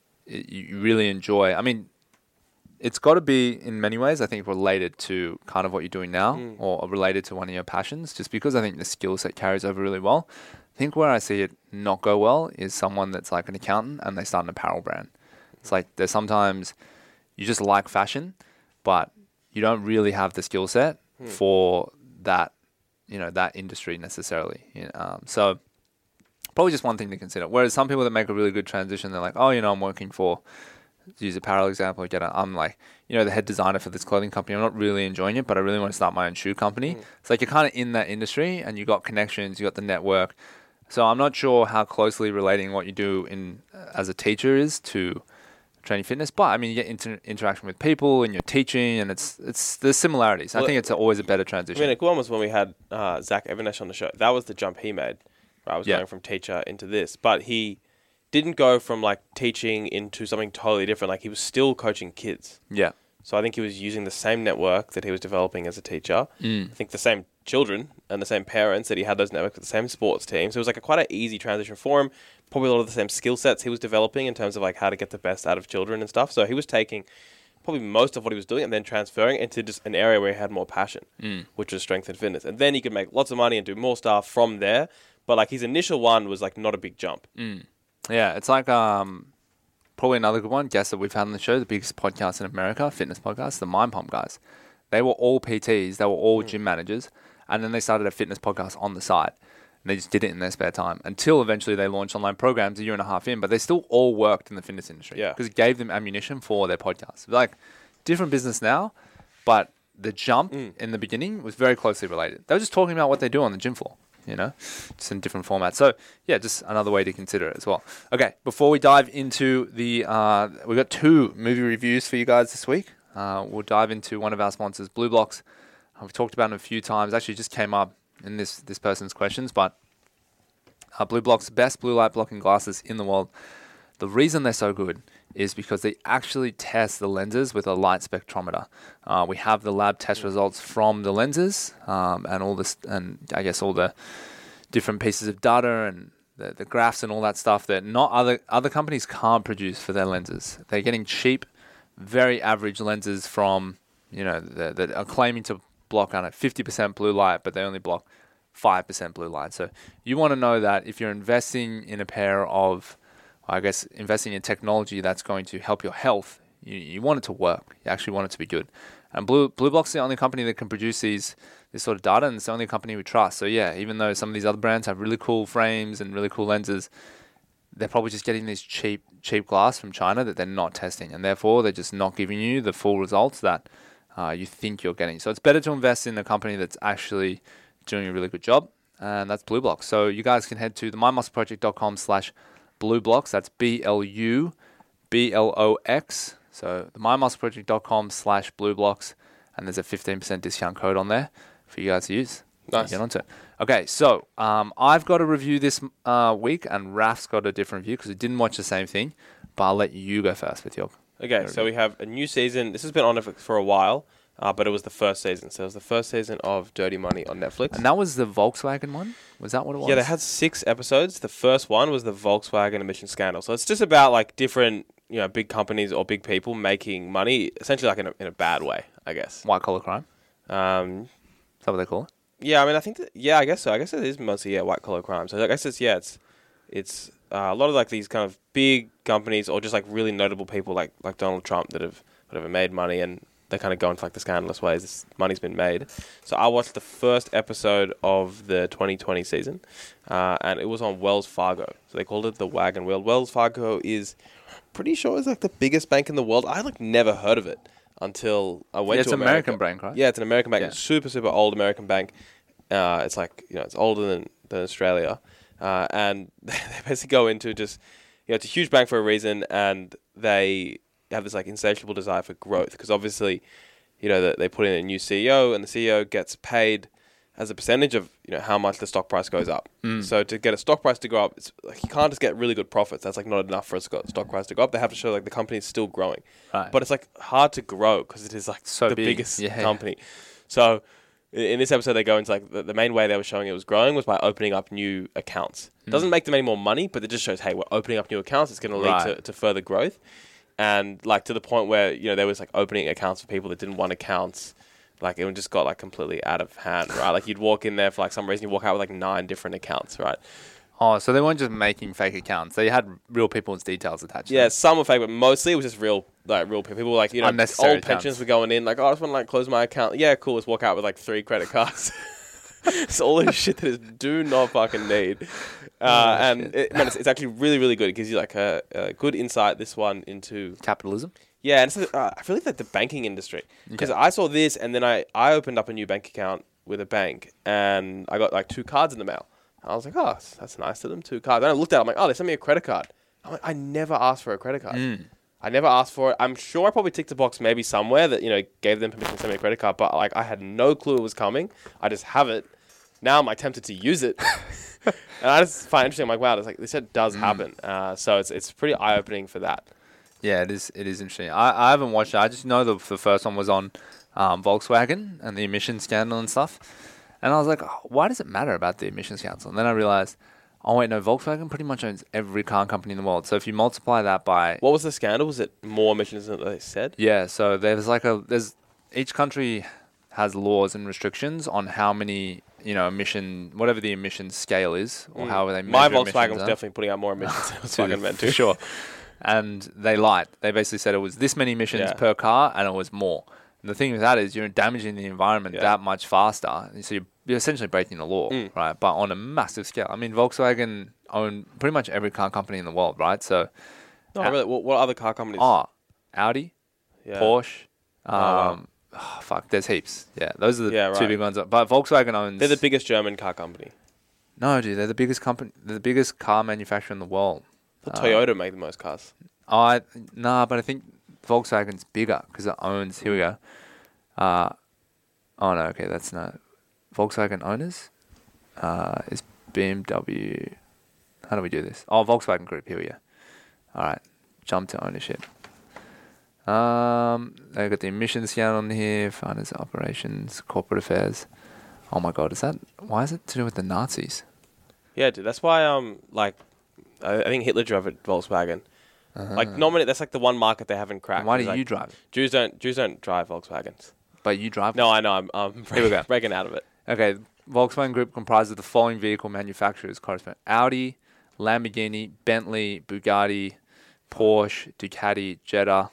really enjoy, I mean, it's got to be, in many ways, I think, related to kind of what you're doing now or related to one of your passions, just because I think the skill set carries over really well. I think where I see it not go well is someone that's like an accountant and they start an apparel brand. It's like there's sometimes you just like fashion, but you don't really have the skill set for that, that industry necessarily. So probably just one thing to consider. Whereas some people that make a really good transition, they're like, oh, I'm working for, to use apparel example, I'm like, the head designer for this clothing company. I'm not really enjoying it, but I really want to start my own shoe company. It's like you're kind of in that industry and you got connections, you got the network. So I'm not sure how closely relating what you do as a teacher is to training fitness, but I mean, you get interaction with people and you're teaching, and there's similarities. I think it's always a better transition. I mean, a good one was when we had Zach Evernesh on the show. That was the jump he made. I was going from teacher into this, but he didn't go from like teaching into something totally different. Like he was still coaching kids. Yeah. So I think he was using the same network that he was developing as a teacher. I think the same children and the same parents that he had those networks with the same sports team. So it was like quite an easy transition for him. Probably a lot of the same skill sets he was developing in terms of like how to get the best out of children and stuff. So he was taking probably most of what he was doing and then transferring into just an area where he had more passion, which was strength and fitness. And then he could make lots of money and do more stuff from there. But like his initial one was like not a big jump. Yeah, it's like probably another good one, guest that we've had on the show, the biggest podcast in America, fitness podcast, the Mind Pump guys. They were all PTs, they were all gym managers, and then they started a fitness podcast on the side. And they just did it in their spare time until eventually they launched online programs a year and a half in, but they still all worked in the fitness industry because it gave them ammunition for their podcast. Like different business now, but the jump in the beginning was very closely related. They were just talking about what they do on the gym floor. Just in different formats. So, yeah, just another way to consider it as well. Okay, before we dive into we've got 2 movie reviews for you guys this week. We'll dive into one of our sponsors, Blue Blocks. We've talked about them a few times. Actually, just came up in this person's questions, but Blue Blocks, best blue light blocking glasses in the world. The reason they're so good is because they actually test the lenses with a light spectrometer. We have the lab test results from the lenses and all this, and I guess all the different pieces of data and the graphs and all that stuff that not other companies can't produce for their lenses. They're getting cheap, very average lenses from that are claiming to block 50% blue light, but they only block 5% blue light. So you want to know that if you're investing in a pair of, I guess, investing in technology that's going to help your health, you want it to work. You actually want it to be good. And Blue Block's the only company that can produce this sort of data, and it's the only company we trust. So yeah, even though some of these other brands have really cool frames and really cool lenses, they're probably just getting this cheap glass from China that they're not testing, and therefore they're just not giving you the full results that you think you're getting. So it's better to invest in a company that's actually doing a really good job, and that's Blue Blocks. So you guys can head to themindmuscleproject.com/BlueBlocks. That's BLUBLOX. So themindmuscleproject.com/BlueBlocks, and there's a 15% discount code on there for you guys to use. Nice. Get onto it. Okay, so I've got a review this week, and Raf's got a different review because we didn't watch the same thing. But I'll let you go first with your. Okay, so we have a new season. This has been on Netflix for a while, but it was the first season. So it was the first season of Dirty Money on Netflix. And that was the Volkswagen one? Was that what it was? Yeah, they had 6 episodes. The first one was the Volkswagen emission scandal. So it's just about like different, big companies or big people making money, essentially like in a bad way, I guess. White collar crime? Is that what they call it? Yeah, I mean, I think I guess so. I guess it is mostly white collar crime. So I guess it's a lot of like these kind of big companies or just like really notable people like Donald Trump that have whatever made money, and they kind of go into like the scandalous ways this money's been made. So I watched the first episode of the 2020 season, and it was on Wells Fargo. So they called it the Wagon Wheel. Wells Fargo is pretty sure it's like the biggest bank in the world. I never heard of it until I went to America. It's an American bank, right? Yeah, it's an American bank. Yeah. Super, super old American bank. It's like, it's older than Australia. and they basically go into just, it's a huge bank for a reason, and they have this like insatiable desire for growth because obviously, they put in a new CEO, and the CEO gets paid as a percentage of how much the stock price goes up. So to get a stock price to go up, it's like you can't just get really good profits. That's like not enough for a stock price to go up. They have to show like the company is still growing. Right. But it's like hard to grow because it is like So the big. biggest Yeah. company. So in this episode, they go into like the main way they were showing it was growing was by opening up new accounts. Doesn't make them any more money, but it just shows, hey, we're opening up new accounts. It's going to lead Right. to further growth. And like to the point where, there was like opening accounts for people that didn't want accounts. Like it just got like completely out of hand, right? Like you'd walk in there for like some reason, you walk out with like 9 different accounts, right? Oh, so they weren't just making fake accounts. They had real people's details attached to Yeah, them. some were fake, but mostly it was just real people. People were like, Unnecessary old accounts. pensions were going in, like, oh, I just want to like close my account. Yeah, cool. Let's walk out with like 3 credit cards. It's all this shit that is do not fucking need. It's actually really, really good. It gives you like a good insight, this one, into... Capitalism. Yeah, and it's, I really like the banking industry. Because I saw this, and then I opened up a new bank account with a bank, and I got like 2 cards in the mail. I was like, oh, that's nice of them, 2 cards. Then I looked at it, I'm like, oh, they sent me a credit card. I'm like, I never asked for a credit card. I never asked for it. I'm sure I probably ticked a box maybe somewhere that, gave them permission to send me a credit card, but like I had no clue it was coming. I just have it. Now I'm like tempted to use it. And I just find it interesting. I'm like, wow, this shit does happen. So it's pretty eye-opening for that. Yeah, it is. It is interesting. I haven't watched it. I just know the first one was on Volkswagen and the emissions scandal and stuff. And I was like, oh, why does it matter about the emissions council? And then I realized, oh wait, no, Volkswagen pretty much owns every car company in the world. So if you multiply that by What was the scandal? Was it more emissions than they said? yeah, so there's each country has laws and restrictions on how many whatever the emission scale is or how they measure My Volkswagen emissions was are. definitely putting out more emissions than Volkswagen meant to. For sure. And they lied. They basically said it was this many emissions Yeah. per car, and it was more. And the thing with that is you're damaging the environment that much faster. So you're essentially breaking the law, right? But on a massive scale. I mean, Volkswagen own pretty much every car company in the world, right? So, No, really. What other car companies? Audi, Yeah. Porsche. wow. There's heaps. Yeah, those are the Yeah, two right. big ones. But Volkswagen owns. They're the biggest German car company. No, dude, they're the biggest company. They're the biggest car manufacturer in the world. But Toyota make the most cars. But I think Volkswagen's bigger because it owns. Here we go. No, okay, that's not Volkswagen owners. Is BMW. How do we do this? Oh, Volkswagen Group. Here we go. All right, jump to ownership. They got the emissions scale on here. Finance, operations, corporate affairs. Oh my God, why is it to do with the Nazis? Yeah, dude. That's why I think Hitler drove a Volkswagen. Like normally, that's like the one market they haven't cracked. And why do It's you like, drive it? Jews don't drive Volkswagens. But you drive. No, I know. I'm Here we go. breaking out of it. Okay, Volkswagen Group comprises of the following vehicle manufacturers: correspond Audi, Lamborghini, Bentley, Bugatti, Porsche, Ducati, Jetta,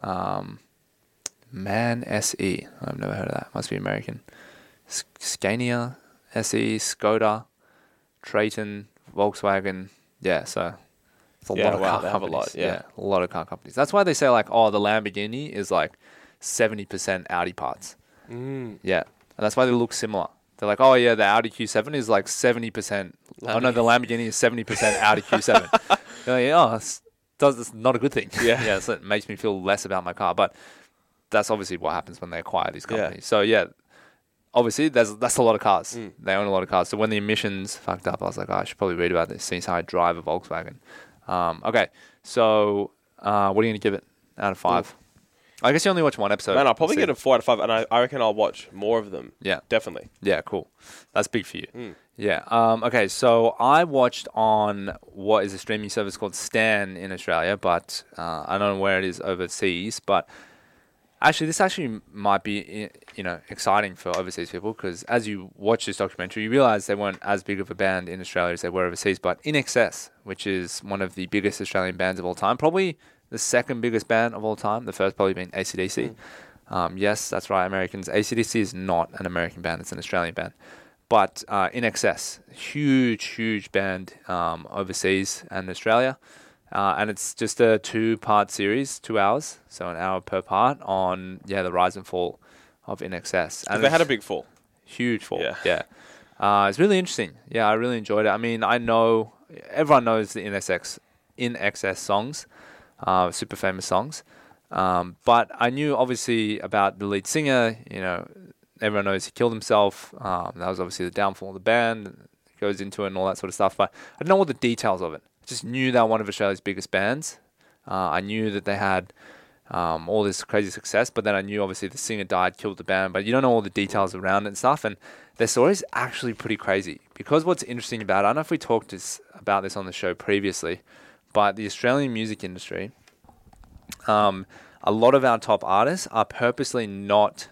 MAN SE. I've never heard of that. Must be American. Scania SE, Skoda, Triton, Volkswagen. Yeah, so it's a lot of car they have a companies. lot, yeah. A lot of car companies. That's why they say like, oh, the Lamborghini is like 70% Audi parts. Yeah. And that's why they look similar. They're like, oh yeah, the Audi Q7 is like 70%. Oh no, the Lamborghini is 70% Audi Q7. They're like, it's not a good thing. Yeah. So it makes me feel less about my car. But that's obviously what happens when they acquire these Yeah. companies. So yeah, obviously that's a lot of cars. They own a lot of cars. So when the emissions fucked up, I was like, I should probably read about this since I drive a Volkswagen. Okay, so what are you going to give it out of 5? I guess you only watch one episode. Man, I'll probably Let's get a 4 out of 5, and I reckon I'll watch more of them. Yeah. Definitely. Yeah, cool. That's big for you. Yeah. Okay, so I watched on what is a streaming service called Stan in Australia, but I don't know where it is overseas. But actually, this might be exciting for overseas people because as you watch this documentary, you realize they weren't as big of a band in Australia as they were overseas. But In Excess, which is one of the biggest Australian bands of all time, probably the second biggest band of all time. The first probably being AC/DC. Yes, that's right, Americans. AC/DC is not an American band; it's an Australian band. But In Excess, huge band overseas and Australia, and it's just a 2-part series, 2 hours, so an hour per part on the rise and fall of In Excess. And They had a big fall. huge fall. Yeah. It's really interesting. Yeah, I really enjoyed it. I mean, I know everyone knows the In Excess songs, super famous songs. But I knew obviously about the lead singer. You know, everyone knows he killed himself. That was obviously the downfall of the band. It goes into it and all that sort of stuff. But I didn't know all the details of it. I just knew they were one of Australia's biggest bands. I knew that they had all this crazy success, but then I knew obviously the singer died, killed the band, but you don't know all the details around it and stuff. And their story is actually pretty crazy because what's interesting about it, I don't know if we talked about this on the show previously, but the Australian music industry, a lot of our top artists are purposely not,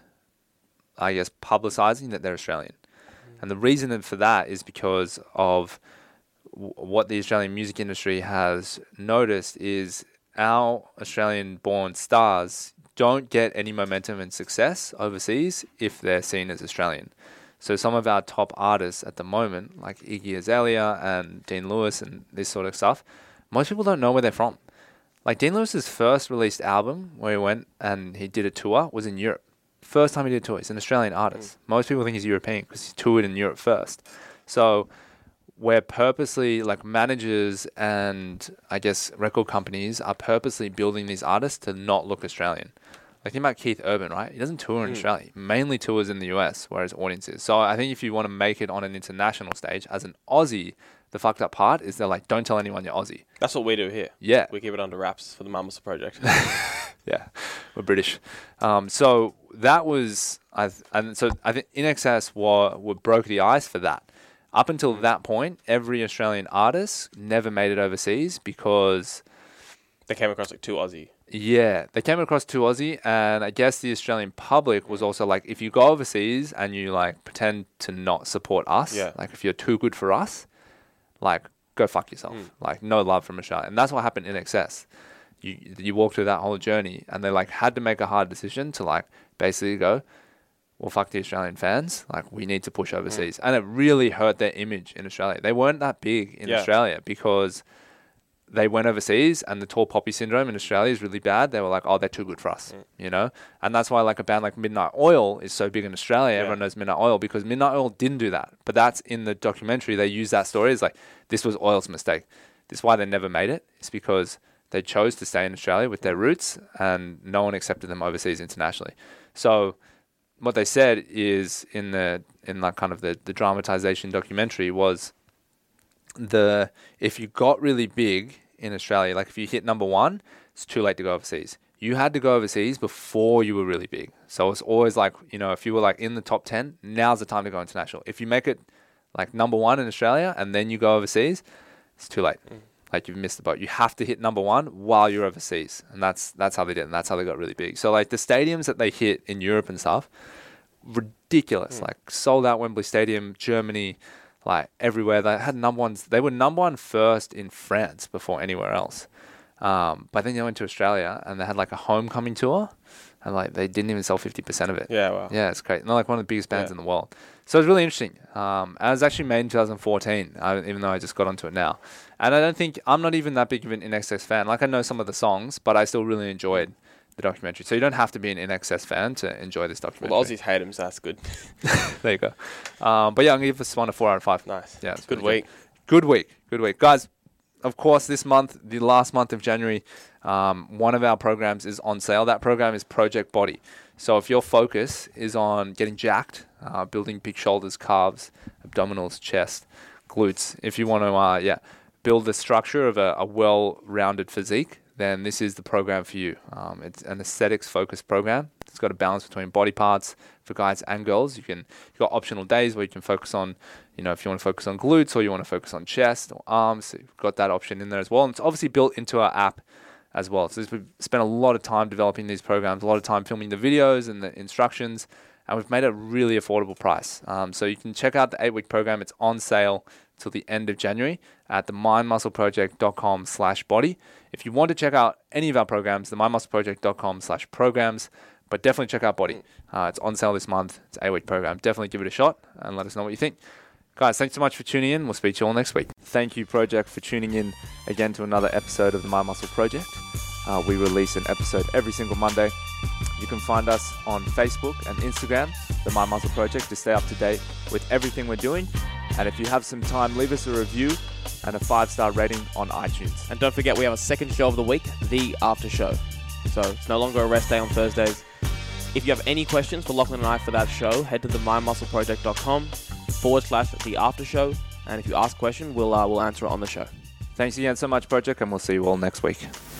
I guess, publicizing that they're Australian. And the reason for that is because of what the Australian music industry has noticed is our Australian-born stars don't get any momentum and success overseas if they're seen as Australian. So some of our top artists at the moment, like Iggy Azalea and Dean Lewis and this sort of stuff, most people don't know where they're from. Like Dean Lewis's first released album, where he went and he did a tour, was in Europe. First time he did a tour. He's an Australian artist. Most people think he's European because he toured in Europe first. So where purposely, like managers and I guess record companies are purposely building these artists to not look Australian. Like think about Keith Urban, right? He doesn't tour in Australia. He mainly tours in the US, where his audience is. So I think if you want to make it on an international stage as an Aussie, the fucked up part is they're like, don't tell anyone you're Aussie. That's what we do here. Yeah. We keep it under wraps for the Mama Project. Yeah, we're British. So that was, I think In Excess broke the ice for that. Up until that point, every Australian artist never made it overseas because they came across like too Aussie. Yeah, they came across too Aussie, and I guess the Australian public was also like, if you go overseas and you like pretend to not support us, like if you're too good for us, like go fuck yourself. Like no love from Australia, and that's what happened in Excess. You walk through that whole journey, and they like had to make a hard decision to like basically go, well, fuck the Australian fans. Like we need to push overseas, and it really hurt their image in Australia. They weren't that big in Australia because they went overseas, and the tall poppy syndrome in Australia is really bad. They were like, oh, they're too good for us, you know? And that's why like a band like Midnight Oil is so big in Australia. Everyone knows Midnight Oil because Midnight Oil didn't do that. But that's in the documentary. They use that story as like, this was Oil's mistake. This is why they never made it. It's because they chose to stay in Australia with their roots, and no one accepted them overseas internationally. So what they said is in like kind of the dramatization documentary was if you got really big in Australia, like if you hit number one, it's too late to go overseas. You had to go overseas before you were really big. So it's always like, you know, if you were like in the top 10, now's the time to go international. If you make it like number one in Australia and then you go overseas, it's too late. Like you've missed the boat. You have to hit number one while you're overseas. And that's how they did it. And that's how they got really big. So like the stadiums that they hit in Europe and stuff, ridiculous. Like sold out Wembley Stadium, Germany, like everywhere. They had number ones. They were number one first in France before anywhere else. But then they went to Australia and they had like a homecoming tour, and like they didn't even sell 50% of it. Yeah, wow. Yeah, it's great. They're like one of the biggest bands in the world. So it's really interesting. And it was actually made in 2014, even though I just got onto it now. And I'm not even that big of an In Excess fan. Like I know some of the songs, but I still really enjoyed the documentary. So you don't have to be an In Excess fan to enjoy this documentary. Well, the Aussies hate him, so that's good. There you go. But yeah, I'm going to give this one a 4 out of 5. Nice. Yeah, it's good really week. Good week. Guys, of course, this month, the last month of January, one of our programs is on sale. That program is Project Body. So if your focus is on getting jacked, building big shoulders, calves, abdominals, chest, glutes, if you want to build the structure of a well-rounded physique, then this is the program for you. It's an aesthetics-focused program. It's got a balance between body parts for guys and girls. You've got optional days where you can focus on, you know, if you want to focus on glutes or you want to focus on chest or arms, so you've got that option in there as well. And it's obviously built into our app as well. So we've spent a lot of time developing these programs, a lot of time filming the videos and the instructions, and we've made it a really affordable price. So you can check out the 8-week program. It's on sale till the end of January at the mindmuscleproject.com/body. If you want to check out any of our programs, the mindmuscleproject.com/programs, but definitely check out Body. It's on sale this month. It's an 8-week program. Definitely give it a shot and let us know what you think. Guys, thanks so much for tuning in. We'll speak to you all next week. Thank you, Project, for tuning in again to another episode of the Mind Muscle Project. We release an episode every single Monday. You can find us on Facebook and Instagram, The My Muscle Project, to stay up to date with everything we're doing. And if you have some time, leave us a review and a 5-star rating on iTunes. And don't forget, we have a second show of the week, The After Show. So it's no longer a rest day on Thursdays. If you have any questions for Lachlan and I for that show, head to themymuscleproject.com/The After Show. And if you ask a question, we'll answer it on the show. Thanks again so much, Project, and we'll see you all next week.